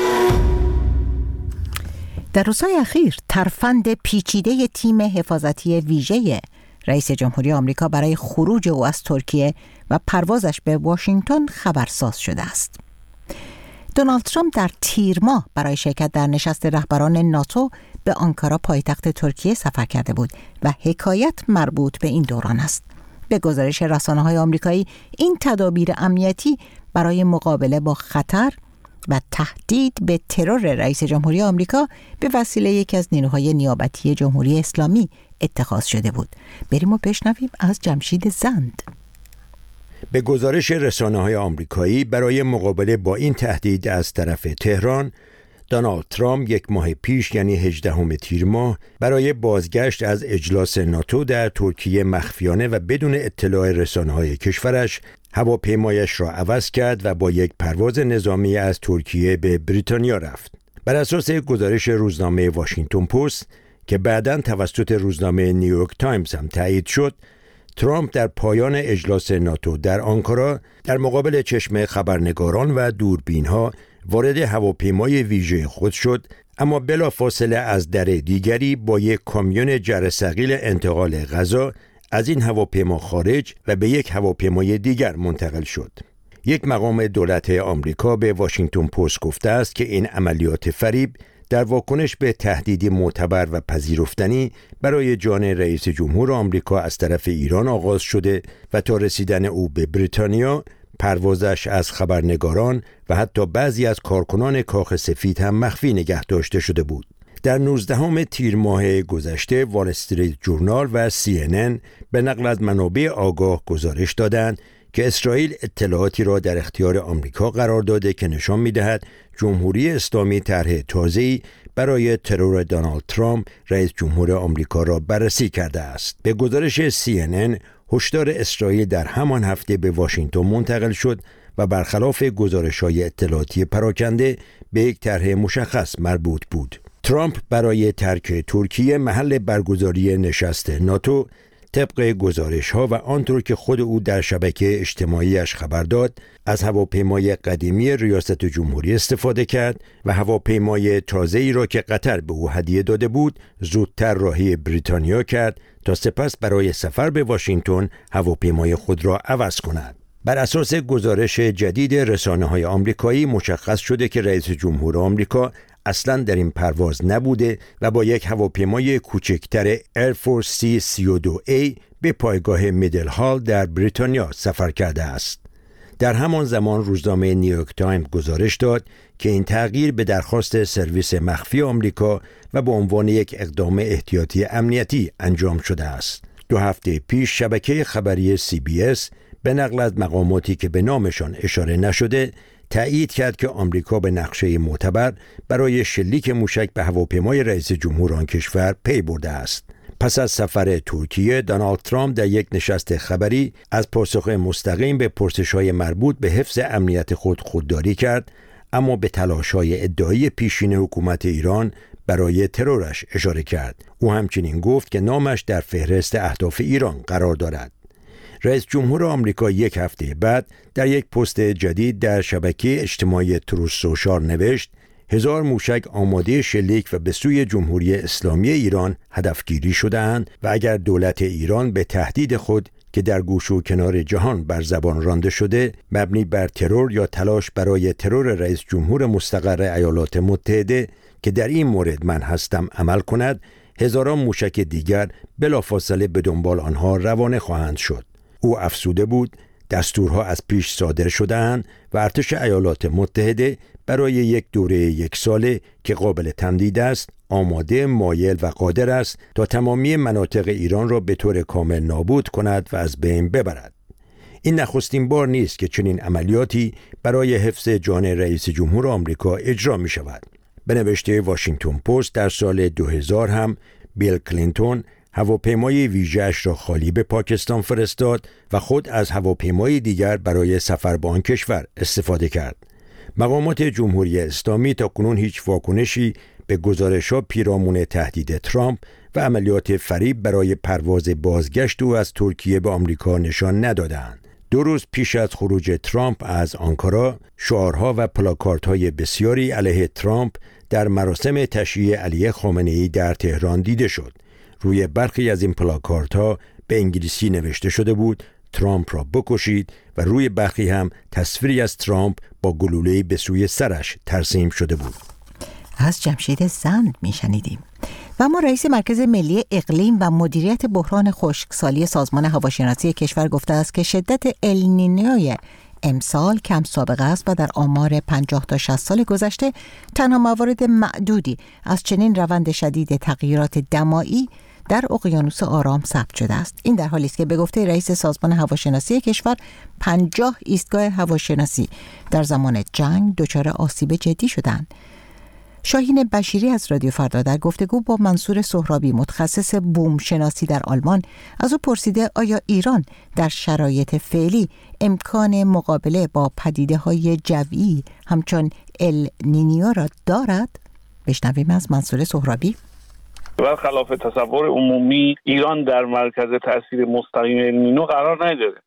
در روزهای اخیر ترفند پیچیده تیم حفاظتی ویژه رئیس جمهوری آمریکا برای خروج او از ترکیه و پروازش به واشنگتن خبرساز شده است. دونالد ترامپ در تیر ماه برای شرکت در نشست رهبران ناتو به آنکارا پایتخت ترکیه سفر کرده بود و حکایت مربوط به این دوران است. به گزارش رسانه‌های آمریکایی این تدابیر امنیتی برای مقابله با خطر و تهدید به ترور رئیس جمهوری آمریکا به وسیله یکی از نیروهای نیابتی جمهوری اسلامی اتخاذ شده بود. بریم و بشنویم از جمشید زند. به گزارش رسانه‌های آمریکایی برای مقابله با این تهدید از طرف تهران، دونالد ترامپ یک ماه پیش یعنی 18 تیر ماه برای بازگشت از اجلاس ناتو در ترکیه مخفیانه و بدون اطلاع رسانه‌های کشورش هواپیمایش را عوض کرد و با یک پرواز نظامی از ترکیه به بریتانیا رفت. بر اساس گزارش روزنامه واشنگتن پست که بعداً توسط روزنامه نیویورک تایمز هم تایید شد، ترامپ در پایان اجلاس ناتو در آنکارا در مقابل چشم خبرنگاران و دوربین‌ها وارد هواپیمای ویژه خود شد، اما بلافاصله از در دیگری با یک کامیون جرثقیل انتقال غذا از این هواپیما خارج و به یک هواپیمای دیگر منتقل شد. یک مقام دولت آمریکا به واشنگتن پست گفته است که این عملیات فریب در واکنش به تهدیدی معتبر و پذیرفتنی برای جان رئیس جمهور آمریکا از طرف ایران آغاز شده و تا رسیدن او به بریتانیا پروازش از خبرنگاران و حتی بعضی از کارکنان کاخ سفید هم مخفی نگه داشته شده بود. در 19 تیر ماه گذشته وال استریت جورنال و CNN به نقل از منابع آگاه گزارش دادند که اسرائیل اطلاعاتی را در اختیار آمریکا قرار داده که نشان می‌دهد جمهوری اسلامی طرح تازه‌ای برای ترور دونالد ترامپ رئیس جمهور آمریکا را بررسی کرده است. به گزارش CNN هشدار اسرائیل در همان هفته به واشنگتن منتقل شد و برخلاف گزارش‌های اطلاعاتی پراکنده به یک طرح مشخص مربوط بود. ترامپ برای ترک ترکیه محل برگزاری نشست ناتو طبق گزارش‌ها و آنطور که خود او در شبکه اجتماعیش خبر داد از هواپیمای قدیمی ریاست جمهوری استفاده کرد و هواپیمای تازه‌ای را که قطر به او هدیه داده بود زودتر راهی بریتانیا کرد تا سپس برای سفر به واشنگتن هواپیمای خود را عوض کند. بر اساس گزارش جدید رسانه‌های آمریکایی مشخص شده که رئیس جمهور آمریکا اصلاً در این پرواز نبوده و با یک هواپیمای کوچکتر ایرفورس C-32A به پایگاه میدل هال در بریتانیا سفر کرده است. در همان زمان روزنامه نیویورک تایمز گزارش داد که این تغییر به درخواست سرویس مخفی آمریکا و به عنوان یک اقدام احتیاطی امنیتی انجام شده است. 2 هفته پیش شبکه خبری CBS به نقل از مقاماتی که به نامشان اشاره نشده تأیید کرد که آمریکا به نقشه معتبر برای شلیک موشک به هواپیمای رئیس جمهور آن کشور پی برده است. پس از سفر ترکیه، دونالد ترامپ در یک نشست خبری از پاسخ مستقیم به پرسش‌های مربوط به حفظ امنیت خود خودداری کرد، اما به تلاش‌های ادعایی پیشین حکومت ایران برای ترورش اشاره کرد. او همچنین گفت که نامش در فهرست اهداف ایران قرار دارد. رئیس جمهور آمریکا یک هفته بعد در یک پست جدید در شبکه اجتماعی تروث سوشال نوشت 1000 موشک آماده شلیک و به سوی جمهوری اسلامی ایران هدفگیری شده‌اند و اگر دولت ایران به تهدید خود که در گوش و کنار جهان بر زبان رانده شده مبنی بر ترور یا تلاش برای ترور رئیس جمهور مستقر ایالات متحده که در این مورد من هستم عمل کند، هزاران موشک دیگر بلافاصله به دنبال آنها روانه خواهند شد. او افسوده بود دستورها از پیش صادر شده‌اند و ارتش ایالات متحده برای یک دوره 1 ساله که قابل تمدید است آماده، مایل و قادر است تا تمامی مناطق ایران را به طور کامل نابود کند و از بین ببرد. این نخستین بار نیست که چنین عملیاتی برای حفظ جان رئیس جمهور آمریکا اجرا می شود. به نوشته واشنگتن پست در سال 2000 هم بیل کلینتون هواپیمای ویژه‌اش را خالی به پاکستان فرستاد و خود از هواپیمای دیگر برای سفر به آن کشور استفاده کرد. مقامات جمهوری اسلامی تاکنون هیچ واکنشی به گزارش‌ها پیرامون تهدید ترامپ و عملیات فریب برای پرواز بازگشت او از ترکیه به آمریکا نشان ندادند. 2 روز پیش از خروج ترامپ از آنکارا، شعارها و پلاکاردهای بسیاری علیه ترامپ در مراسم تشییع علی خامنه‌ای در تهران دیده شد. روی برخی از این پلاکاردها به انگلیسی نوشته شده بود ترامپ را بکشید و روی برخی هم تصویری از ترامپ با گلوله‌ای به سوی سرش ترسیم شده بود. از جمشید زند میشنیدیم. و اما رئیس مرکز ملی اقلیم و مدیریت بحران خشکسالی سازمان هواشناسی کشور گفته است که شدت النینوی امسال کم سابقه است و در آمار 50 تا 60 سال گذشته تنها موارد معدودی از چنین روند شدید تغییرات دمایی در اقیانوس آرام ثبت شده است. این در حالی است که به گفته رئیس سازمان هواشناسی کشور 50 ایستگاه هواشناسی در زمان جنگ دچار آسیب جدی شدند. شاهین بشیری از رادیو فردا در گفتگو با منصور سهرابی متخصص بوم شناسی در آلمان از او پرسیده آیا ایران در شرایط فعلی امکان مقابله با پدیده‌های جویی همچون النینیو را دارد؟ بشنویم از منصور سهرابی. برخلاف تصور عمومی ایران در مرکز تاثیر مستقیم النینو قرار نداره.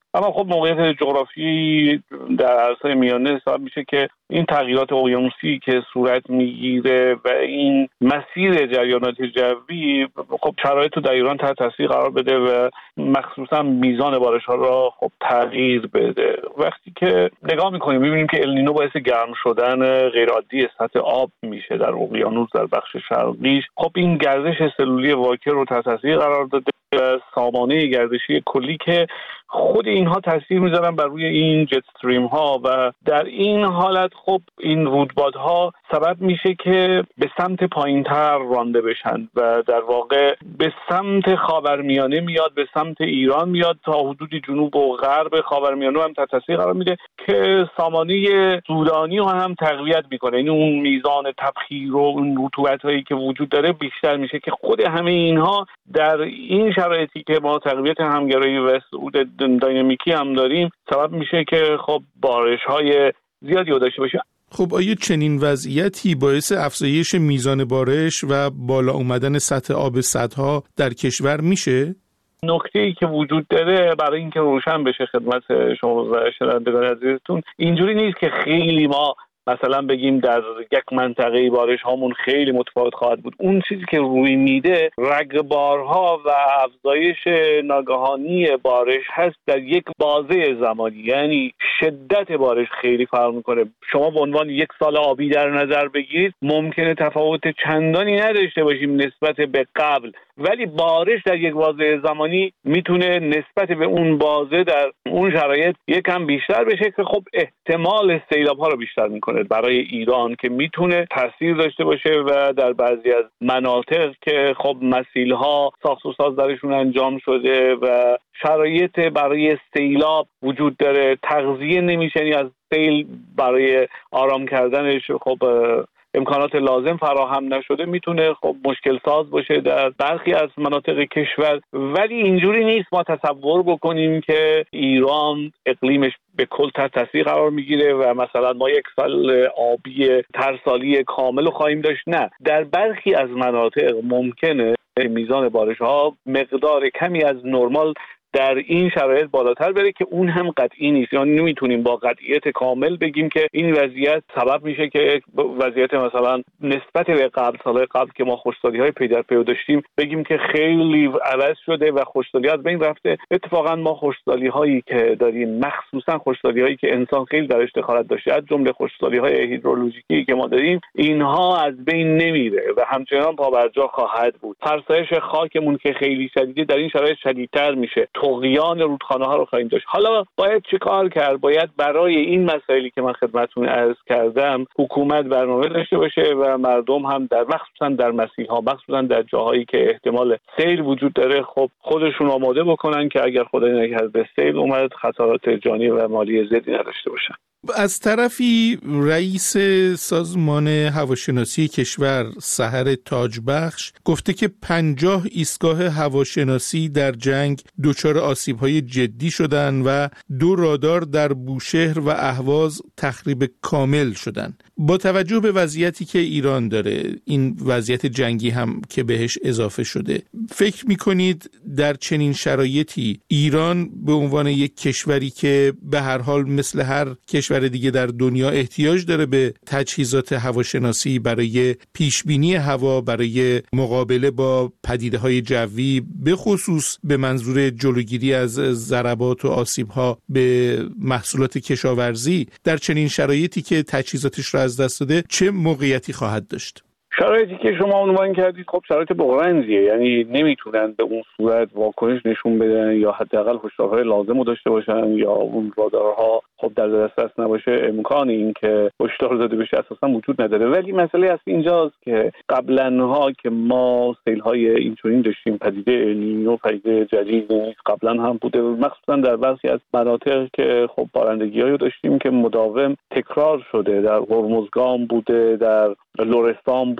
اما خب موقعیت جغرافی در عرصه میانه سبب میشه که این تغییرات اقیانوسی که صورت میگیره و این مسیر جریانات جوی خب شرایط رو در ایران تحت تاثیر قرار بده و مخصوصا میزان بارش ها را خب تغییر بده. وقتی که نگاه میکنیم میبینیم که النینو باعث گرم شدن غیرعادی سطح آب میشه در اقیانوس در بخش شرقیش. خب این گردش سلولی واکر رو تحت تاثیر قرار داده و سامانه گردشی کلی که خود اینها تاثیر میذارن بر روی این جت استریم ها و در این حالت خب این رودبادها سبب میشه که به سمت پایینتر رانده بشن و در واقع به سمت خاورمیانه میاد، به سمت ایران میاد، تا حدود جنوب و غرب خاورمیانه هم تحت تاثیر قرار میده که سامانه سودانی رو هم تقویت میکنه. این اون میزان تبخیر و اون رطوبت هایی که وجود داره بیشتر میشه که خود همه اینها در این شرایطی که ما تقویت همگرایی و صعود داینامیکی هم داریم سبب میشه که خب بارش‌های زیادی رو داشته باشه. خب آیا چنین وضعیتی باعث افزایش میزان بارش و بالا اومدن سطح آب سدها در کشور میشه؟ نکته‌ای که وجود داره برای اینکه روشن بشه خدمت شما و شنوندگان عزیزتون، اینجوری نیست که خیلی ما مثلا بگیم در یک منطقه بارش هامون خیلی متفاوت خواهد بود. اون چیزی که روی میده رگبارها و افزایش ناگهانی بارش هست در یک بازه زمانی، یعنی شدت بارش خیلی فرق میکنه. شما به عنوان یک سال آبی در نظر بگیرید ممکنه تفاوت چندانی نداشته باشیم نسبت به قبل، ولی بارش در یک بازه زمانی میتونه نسبت به اون بازه در اون شرایط یکم بیشتر بشه که خب احتمال سیلاب ها رو بیشتر میکنه برای ایران که میتونه تاثیر داشته باشه و در بعضی از مناطق که خب مسیل ها ساخت و ساز درشون انجام شده و شرایط برای سیلاب وجود داره، تغذیه نمیشه، یعنی از سیل برای آرام کردنش خب امکانات لازم فراهم نشده، میتونه خب مشکل ساز باشه در برخی از مناطق کشور. ولی اینجوری نیست ما تصور بکنیم که ایران اقلیمش به کل تحت تاثیر قرار میگیره و مثلا ما یک سال آبی ترسالی کامل خواهیم داشت. نه، در برخی از مناطق ممکنه میزان بارش ها مقدار کمی از نرمال در این شرایط بالاتر بره که اون هم قطعی نیست. یعنی نمیتونیم با قطعیت کامل بگیم که این وضعیت سبب میشه که وضعیت مثلا نسبت به قبل سالهای قبل که ما خشکسالی‌های پی در پی داشتیم بگیم که خیلی عوض شده و خشکسالی از بین رفته. اتفاقا ما خشکسالی‌هایی که داریم، مخصوصا خشکسالی‌هایی که انسان خیلی درش دخالت داشته، از جمله خشکسالی‌های هیدرولوژیکی که ما داریم، اینها از بین نمیره و همچنان پابرجا خواهد بود. فرسایش خاکمون که خیلی شدیده در این شرایط شدیدتر میشه. طغیان رودخانه ها رو خواهیم داشت. حالا باید چه کار کرد؟ باید برای این مسائلی که من خدمتتون عرض کردم حکومت برنامه داشته باشه و مردم هم در مخصوصا در مسیرها، مخصوصا در جاهایی که احتمال سیل وجود داره، خب خودشون آماده بکنن که اگر خدای نکرده سیل اومد خسارات جانی و مالی زیادی نداشته باشن. از طرفی رئیس سازمان هواشناسی کشور سحر تاجبخش گفته که 50 ایستگاه هواشناسی در جنگ دچار آسیب‌های جدی شدند و 2 رادار در بوشهر و اهواز تخریب کامل شدند. با توجه به وضعیتی که ایران داره، این وضعیت جنگی هم که بهش اضافه شده، فکر می‌کنید در چنین شرایطی ایران به عنوان یک کشوری که به هر حال مثل هر کشور دیگه در دنیا احتیاج داره به تجهیزات هواشناسی برای پیشبینی هوا، برای مقابله با پدیده‌های جوی، به خصوص به منظور جلوگیری از ضربات و آسیب‌ها به محصولات کشاورزی، در چنین شرایطی که تجهیزاتش را از دست داده چه موقعیتی خواهد داشت؟ شرایطی که شما عنوان کردید خب شرایط بغرنجیه، یعنی نمیتونن به اون صورت واکنش نشون بدن یا حداقل هشدارهای لازم رو داشته باشن یا اون رادارها خب در دسترس نباشه. امکان این که هشدار داده بشه اساسا وجود نداره. ولی مسئله اصلی اینجاست که قبلنها که ما سیل‌های اینچنین داشتیم، پدیده النینو پدیده جدید نیست، قبلا هم بوده، مخصوصا در بعضی از مناطق که خب بارندگی‌هایی داشتیم که مداوم تکرار شده، در هرمزگان بوده، در لرستان بوده،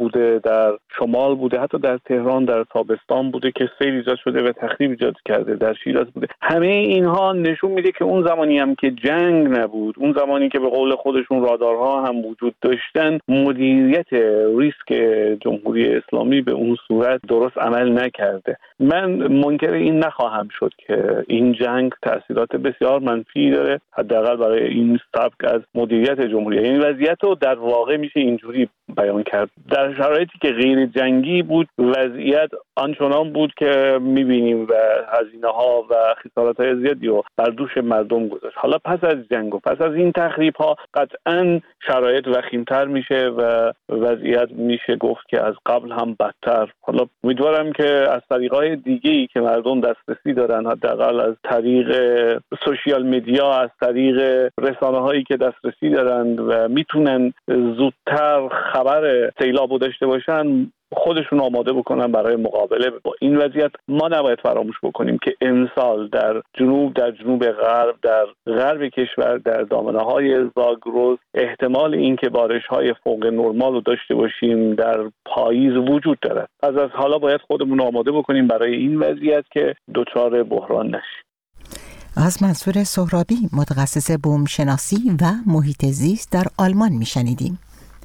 بوده، در شمال بوده، حتی در تهران در تابستان بوده که سیل ایجاد شده و تخریب ایجاد کرده، در شیراز بوده. همه اینها نشون میده که اون زمانی هم که جنگ نبود، اون زمانی که به قول خودشون رادارها هم وجود داشتن، مدیریت ریسک جمهوری اسلامی به اون صورت درست عمل نکرده. من منکر این نخواهم شد که این جنگ تأثیرات بسیار منفی داره، حداقل برای این سبک از مدیریت جمهوری. این وضعیت رو در واقع میشه اینجوری بیان کرد: در شرایطی که غیر جنگی بود وضعیت آنچنان بود که میبینیم و هزینه‌ها و خسارت‌های زیادی رو بر دوش مردم گذاشت. حالا پس از جنگ و پس از این تخریب‌ها قطعاً شرایط وخیم‌تر میشه و وضعیت میشه گفت که از قبل هم بدتر. حالا امیدوارم که از طریق‌های دیگه‌ای که مردم دسترسی دارن، حداقل از طریق سوشیال مدیا، از طریق رسانه‌هایی که دسترسی دارن و میتونن زودتر خبر سیلابو داشته باشن، خودشون آماده بکنن برای مقابله با این وضعیت. ما نباید فراموش بکنیم که امسال در جنوب غرب، در غرب کشور، در دامنه‌های زاگرس احتمال اینکه بارش‌های فوق نرمال رو داشته باشیم در پاییز وجود دارد. از حالا باید خودمون آماده بکنیم برای این وضعیت که دچار بحران نشیم. از منصور سهرابی، متخصص بوم شناسی و محیط زیست در آلمان میشنیدیم.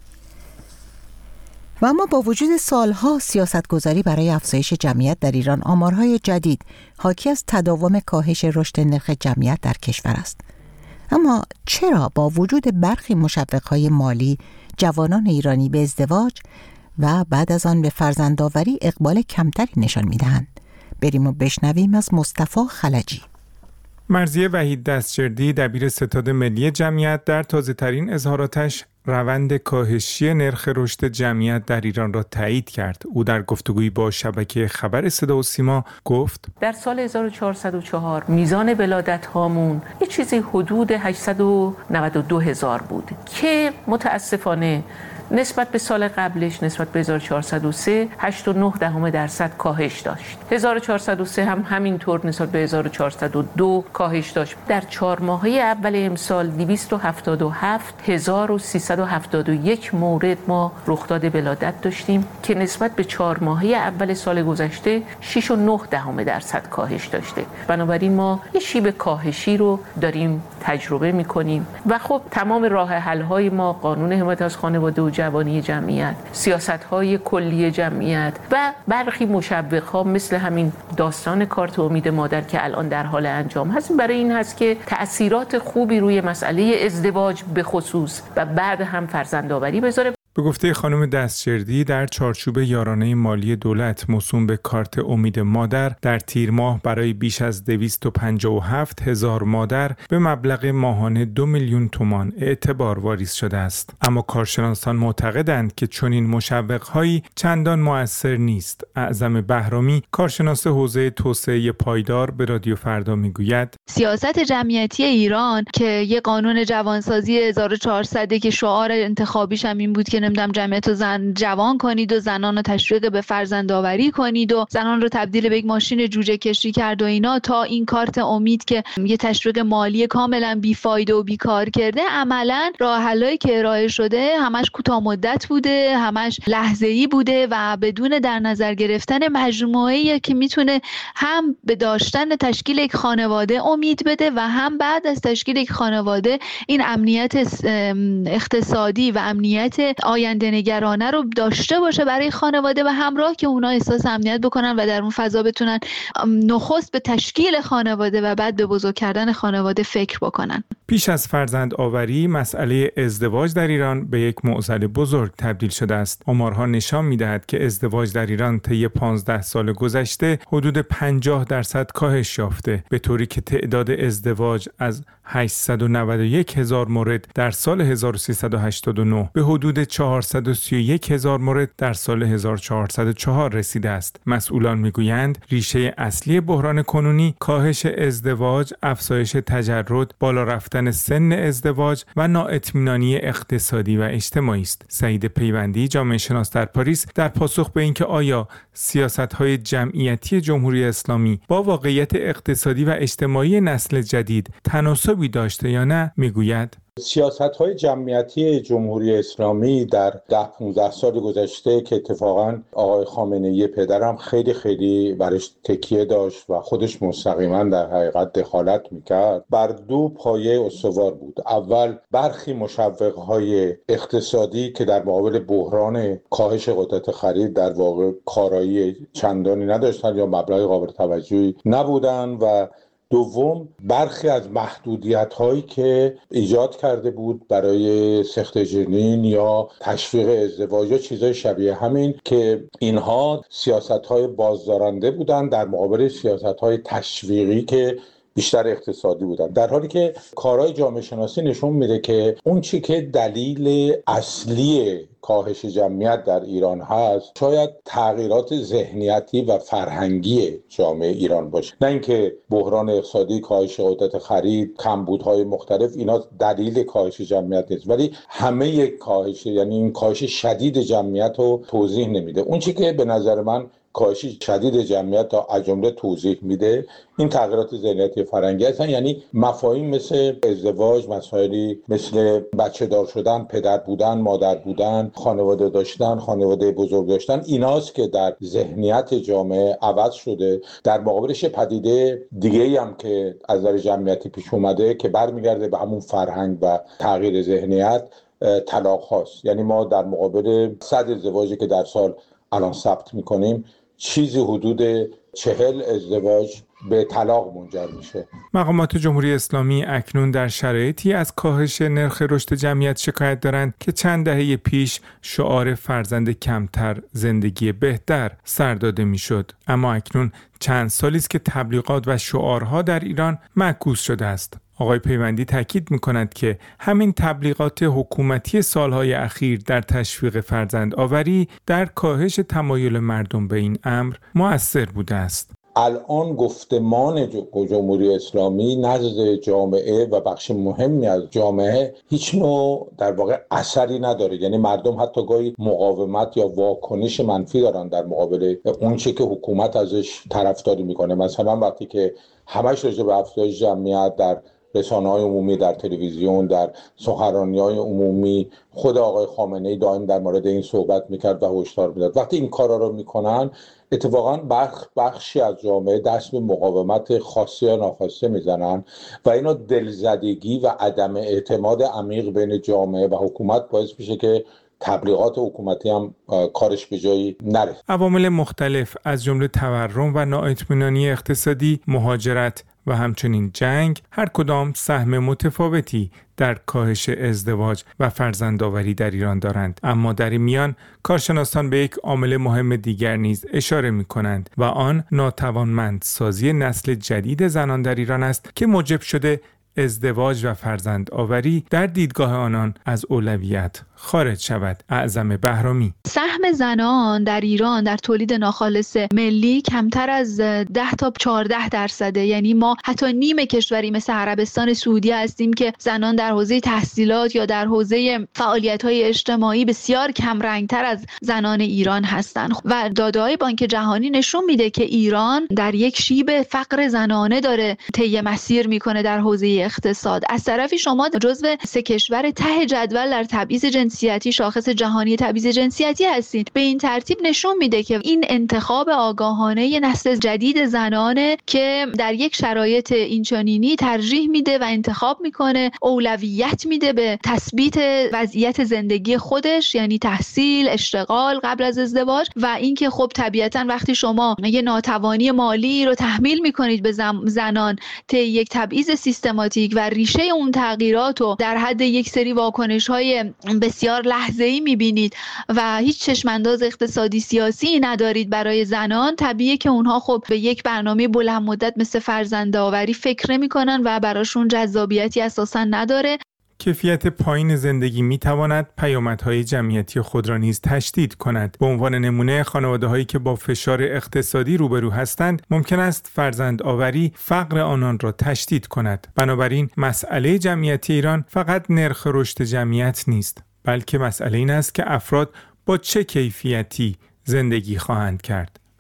و اما با وجود سالها سیاستگذاری برای افزایش جمعیت در ایران، آمارهای جدید حاکی از تداوم کاهش رشد نرخ جمعیت در کشور است. اما چرا با وجود برخی مشوق‌های مالی جوانان ایرانی به ازدواج و بعد از آن به فرزندآوری اقبال کمتری نشان می‌دهند؟ بریم و بشنویم از مصطفی خلجی. مرضیه وحید دستجردی، دبیر ستاد ملی جمعیت، در تازه‌ترین اظهاراتش روند کاهشی نرخ رشد جمعیت در ایران را تایید کرد. او در گفتگویی با شبکه خبر صدا و سیما گفت: در سال 1404 میزان ولادت هامون یه چیزی حدود 892,000 بود که متاسفانه نسبت به سال قبلش، نسبت به 1403 8.9% کاهش داشت. 1403 هم همینطور نسبت به 1402 کاهش داشت. در 4 ماهه اول امسال 277,371 مورد ما رخداد ولادت داشتیم که نسبت به 4 ماهه اول سال گذشته 6.9% کاهش داشته. بنابراین ما یه شیب کاهشی رو داریم تجربه می‌کنیم و خب تمام راه حل‌های ما، قانون حمایت از خانواده و جوانی جمعیت، سیاست‌های کلی جمعیت و برخی مشوق‌ها مثل همین داستان کارت امید مادر که الان در حال انجام هست، برای این هست که تأثیرات خوبی روی مسئله ازدواج به خصوص و بعد هم فرزندآوری بذاره. به گفته خانم دستجردی، در چارچوب یارانه مالی دولت موسوم به کارت امید مادر در تیر ماه برای بیش از 257,000 مادر به مبلغ ماهانه 2 میلیون تومان اعتبار واریز شده است. اما کارشناسان معتقدند که چنین مشوق‌هایی چندان مؤثر نیست. اعظم بهرامی، کارشناس حوزه توسعه پایدار، به رادیو فردا میگوید: سیاست جمعیتی ایران که یه قانون جوانسازی 1400 که شعار انتخابیش هم این بود که نمیدونم جمعیت رو جوان کنید و زنان رو تشویق به فرزندآوری کنید و زنان رو تبدیل به یک ماشین جوجه کشی کرد و اینا، تا این کارت امید که یه تشویق مالی کاملا بیفایده و بیکار کرده، عملا راه حلایی که ارائه شده همش کوتاه مدت بوده، همش لحظه‌ای بوده و بدون در نظر گرفتن مجموعه‌ای که میتونه هم به داشتن تشکیل یک خانواده امید بده و هم بعد از تشکیل یک خانواده این امنیت اقتصادی و امنیت آینده نگرانه رو داشته باشه برای خانواده و همراه که اونا احساس امنیت بکنن و در اون فضا بتونن نخست به تشکیل خانواده و بعد به بزرگ کردن خانواده فکر بکنن. پیش از فرزند آوری، مسئله ازدواج در ایران به یک معضل بزرگ تبدیل شده است. آمارها نشان می‌دهد که ازدواج در ایران طی 15 سال گذشته حدود 50% کاهش یافته، به طوری که تعداد ازدواج از 891,000 مورد در سال 1389 به حدود 431,000 مورد در سال 1404 رسیده است. مسئولان میگویند ریشه اصلی بحران کنونی کاهش ازدواج، افزایش تجرد، بالا رفتن سن ازدواج و نااطمینانی اقتصادی و اجتماعی است. سعید پیوندی، جامعه شناس در پاریس، در پاسخ به اینکه آیا سیاست‌های جمعیتی جمهوری اسلامی با واقعیت اقتصادی و اجتماعی نسل جدید تناسبی داشته یا نه، میگوید: سیاست‌های جمعیتی جمهوری اسلامی در 10-15 سال گذشته که اتفاقاً آقای خامنه‌ای پدرم خیلی برش تکیه داشت و خودش مستقیما در حقیقت دخالت میکرد، بر دو پایه استوار بود. اول برخی مشوق‌های اقتصادی که در مقابل بحران کاهش قدرت خرید در واقع کارایی چندانی نداشتن یا مبلغ قابل توجهی نبودن، و دوم برخی از محدودیت‌هایی که ایجاد کرده بود برای سخت جنین یا تشویق ازدواج یا چیزای شبیه همین، که اینها سیاست‌های بازدارنده بودند در مقابل سیاست‌های تشویقی که بیشتر اقتصادی بودن. در حالی که کارهای جامعه شناسی نشون میده که اون چی که دلیل اصلی کاهش جمعیت در ایران هست شاید تغییرات ذهنیتی و فرهنگی جامعه ایران باشه، نه اینکه بحران اقتصادی، کاهش قدرت خرید، کمبودهای مختلف اینا دلیل کاهش جمعیت نیست، ولی همه کاهش، یعنی این کاهش شدید جمعیت رو توضیح نمیده. اون چی که به نظر من کاهش شدید جمعیت تا از جمله توضیح میده این تغییرات ذهنیتی فرهنگی هستن، یعنی مفاهیم مثل ازدواج، مسائلی مثل بچه دار شدن، پدر بودن، مادر بودن، خانواده داشتن، خانواده بزرگ داشتن، ایناست که در ذهنیت جامعه عوض شده. در مقابلش پدیده دیگه‌ای هم که از نظر جمعیتی پیش اومده که برمیگرده به همون فرهنگ و تغییر ذهنیت، طلاق هاست. یعنی ما در مقابل 100 ازدواجی که در سال الان ثبت میکنیم، چیزی حدود 40 ازدواج به طلاق منجر میشه. مقامات جمهوری اسلامی اکنون در شرایطی از کاهش نرخ رشد جمعیت شکایت دارند که چند دهه پیش شعار فرزند کمتر زندگی بهتر سر داده میشد، اما اکنون چند سالی است که تبلیغات و شعارها در ایران معکوس شده است. آقای پیوندی تاکید می‌کند که همین تبلیغات حکومتی سالهای اخیر در تشویق فرزند آوری در کاهش تمایل مردم به این امر مؤثر بوده است. الان گفتمان جمهوری اسلامی نزد جامعه و بخش مهمی از جامعه هیچ نوع در واقع اثری نداره، یعنی مردم حتی گاهی مقاومت یا واکنش منفی دارن در مقابل اون چه که حکومت ازش طرفداری میکنه. مثلا وقتی که همش راجع به افزایش جمعیت در رسانه‌های عمومی، در تلویزیون، در سخنرانی‌های عمومی، خود آقای خامنه‌ای دائم در مورد این صحبت میکرد و هشدار میداد. وقتی این کارا رو میکنن اتفاقاً بخشی از جامعه دست به مقاومت خاصه یا ناخواسته میزنن و اینا دلزدگی و عدم اعتماد عمیق بین جامعه و حکومت باعث میشه که تبلیغات حکومتی هم کارش به جایی نره. عوامل مختلف از جمله تورم و نااطمینانی اقتصادی، مهاجرت و همچنین جنگ هر کدام سهم متفاوتی در کاهش ازدواج و فرزندآوری در ایران دارند، اما در این میان کارشناسان به یک عامل مهم دیگر نیز اشاره می‌کنند و آن ناتوانمندسازی نسل جدید زنان در ایران است که موجب شده ازدواج و فرزندآوری در دیدگاه آنان از اولویت خارج شود. اعظم بهرامی: سهم زنان در ایران در تولید ناخالص ملی کمتر از 10 تا 14%، یعنی ما حتی نیم کشوری مثل عربستان سعودی هستیم که زنان در حوزه تحصیلات یا در حوزه فعالیت‌های اجتماعی بسیار کم رنگتر از زنان ایران هستند و داده‌های بانک جهانی نشون میده که ایران در یک شیب فقر زنانه داره طی مسیر میکنه در حوزه اقتصاد. از طرفی شما جزو 3 کشور ته جدول در تبعیض جنسیتی، شاخص جهانی تبعیض جنسیتی هستید. به این ترتیب نشون میده که این انتخاب آگاهانه نسل جدید زنانه که در یک شرایط اینچنینی ترجیح میده و انتخاب میکنه، اولویت میده به تثبیت وضعیت زندگی خودش، یعنی تحصیل، اشتغال قبل از ازدواج، و اینکه خب طبیعتا وقتی شما یه ناتوانی مالی رو تحمیل میکنید به زنان طی یک تبعیض سیستماتیک و ریشه اون تغییرات رو در حد یک سری واکنش‌های بسیار لحظه‌ای می‌بینید و هیچ چشم‌انداز اقتصادی سیاسی ندارید برای زنان، طبیعیه که اونها خب به یک برنامه بلند مدت مثل فرزندآوری فکر نمی‌کنن و براشون جذابیتی اساساً نداره. کیفیت پایین زندگی می‌تواند پیامدهای جمعیتی خود را نیز تشدید کند. به عنوان نمونه خانواده‌هایی که با فشار اقتصادی روبرو هستند ممکن است فرزندآوری فقر آنان را تشدید کند. بنابراین مسئله جمعیتی ایران فقط نرخ رشد جمعیت نیست، بلکه مسئله این است که افراد با چه کیفیتی زندگی خواهند کرد.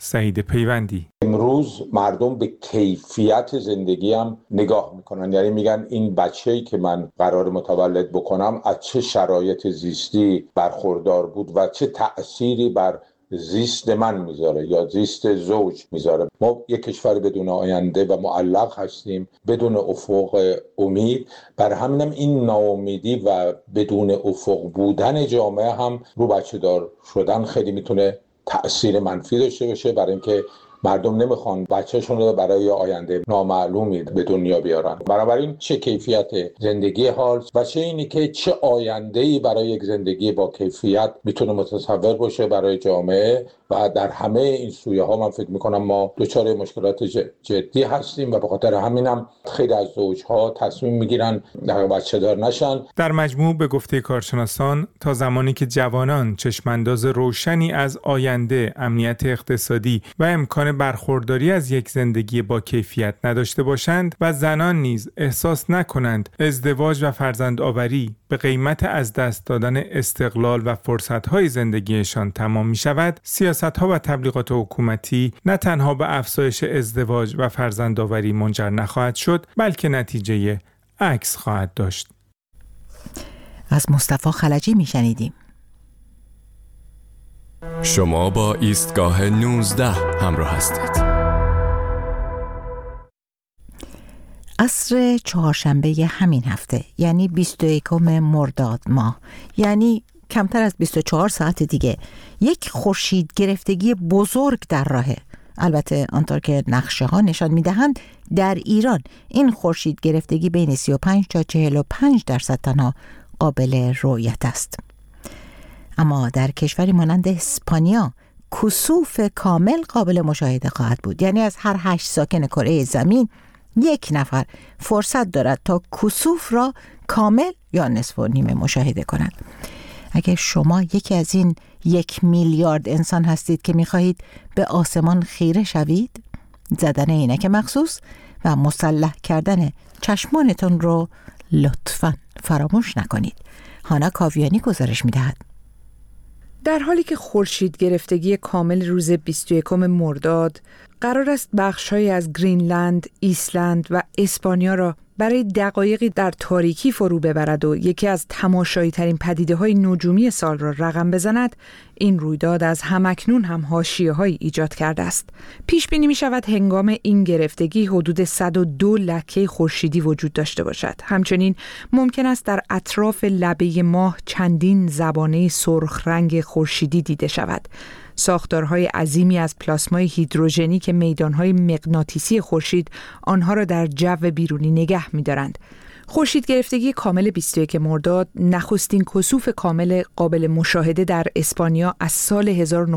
سعید پیوندی. امروز مردم به کیفیت زندگی هم نگاه میکنن، یعنی میگن این بچه‌ای که من قرار متولد بکنم از چه شرایط زیستی برخوردار بود و چه تأثیری بر زیست من میذاره یا زیست زوج میذاره. ما یک کشور بدون آینده و معلق هستیم، بدون افق امید. بر همینم این ناامیدی و بدون افق بودن جامعه هم رو بچه دار شدن خیلی میتونه تأثیر منفی داشته باشه، برای اینکه مردم نمیخوان بچه‌شون رو برای آینده نامعلومی به دنیا بیارن. بنابراین چه کیفیت زندگی حال و چه اینی که چه آینده‌ای برای یک زندگی با کیفیت میتونه متصور باشه برای جامعه. و در همه این سویه ها من فکر میکنم ما دچار مشکلات جدی هستیم و به خاطر همینم خیلی از زوجها تصمیم میگیرن بچه دار نشن. در مجموع به گفته کارشناسان تا زمانی که جوانان چشمانداز روشنی از آینده، امنیت اقتصادی و امکان برخورداری از یک زندگی با کیفیت نداشته باشند و زنان نیز احساس نکنند ازدواج و فرزندآوری به قیمت از دست دادن استقلال و فرصت‌های زندگیشان تمام می‌شود، سیاست‌ها و تبلیغات حکومتی نه تنها به افزایش ازدواج و فرزندآوری منجر نخواهد شد، بلکه نتیجه عکس خواهد داشت. از مصطفی خلجی میشنیدیم. شما با ایستگاه 19 همراه هستید. عصر چهارشنبه همین هفته، یعنی 21 مرداد ماه، یعنی کمتر از 24 ساعت دیگه، یک خورشید گرفتگی بزرگ در راهه. البته آنطور که نقشه ها نشان میدهند در ایران این خورشید گرفتگی بین 35 تا 45% تنها قابل رؤیت است. اما در کشوری مانند اسپانیا کسوف کامل قابل مشاهده خواهد بود. یعنی از هر 8 ساکن کره زمین یک نفر فرصت دارد تا کسوف را کامل یا نصف و نیمه مشاهده کند. اگر شما یکی از این 1 میلیارد انسان هستید که می‌خواهید به آسمان خیره شوید، زدن عینک مخصوص و مسلح کردن چشمانتون رو لطفاً فراموش نکنید. هانا کاویانی گزارش می‌دهد. در حالی که خورشید گرفتگی کامل روز 21 مرداد قرار است بخش‌هایی از گرینلند، ایسلند و اسپانیا را برای دقایقی در تاریکی فرو ببرد و یکی از تماشایی‌ترین پدیده‌های نجومی سال را رقم بزند، این رویداد از همکنون هم حاشیه‌هایی ایجاد کرده است. پیش بینی می‌شود هنگام این گرفتگی حدود 102 لکه خورشیدی وجود داشته باشد. همچنین ممکن است در اطراف لبه ماه چندین زبانه سرخ رنگ خورشیدی دیده شود. ساختارهای عظیمی از پلاسمای هیدروژنی که میدانهای مغناطیسی خورشید آنها را در جو بیرونی نگه می‌دارند. خورشید گرفتگی کامل 21 مرداد نخستین کسوف کامل قابل مشاهده در اسپانیا از سال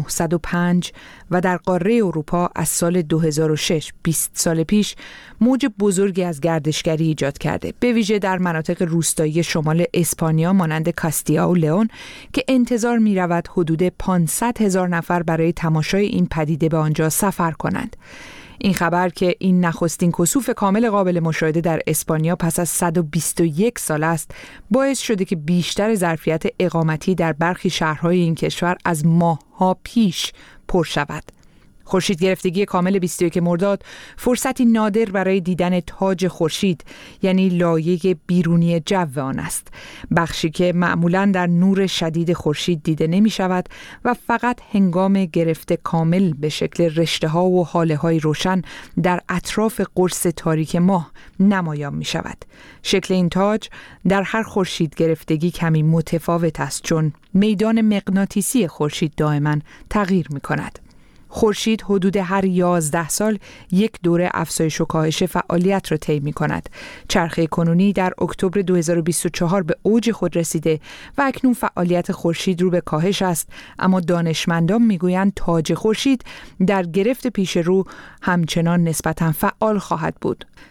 1905 و در قاره اروپا از سال 2006، 20 سال پیش، موج بزرگی از گردشگری ایجاد کرده، به ویژه در مناطق روستایی شمال اسپانیا مانند کاستیا و لئون که انتظار می رود حدود 500,000 نفر برای تماشای این پدیده به آنجا سفر کنند. این خبر که این نخستین کسوف کامل قابل مشاهده در اسپانیا پس از 121 سال است، باعث شده که بیشتر ظرفیت اقامتی در برخی شهرهای این کشور از ماه‌ها پیش پر شود. خورشید گرفتگی کامل 21 مرداد فرصتی نادر برای دیدن تاج خورشید، یعنی لایه بیرونی جو آن است، بخشی که معمولاً در نور شدید خورشید دیده نمی شود و فقط هنگام گرفت کامل به شکل رشته ها و هاله های روشن در اطراف قرص تاریک ماه نمایان می شود. شکل این تاج در هر خورشید گرفتگی کمی متفاوت است، چون میدان مغناطیسی خورشید دائما تغییر می کند. خورشید حدود هر 11 سال یک دوره افزایش و کاهش فعالیت را طی می‌کند. چرخه کنونی در اکتبر 2024 به اوج خود رسیده و اکنون فعالیت خورشید رو به کاهش است، اما دانشمندان می‌گویند تاج خورشید در گرفت پیش رو همچنان نسبتاً فعال خواهد بود.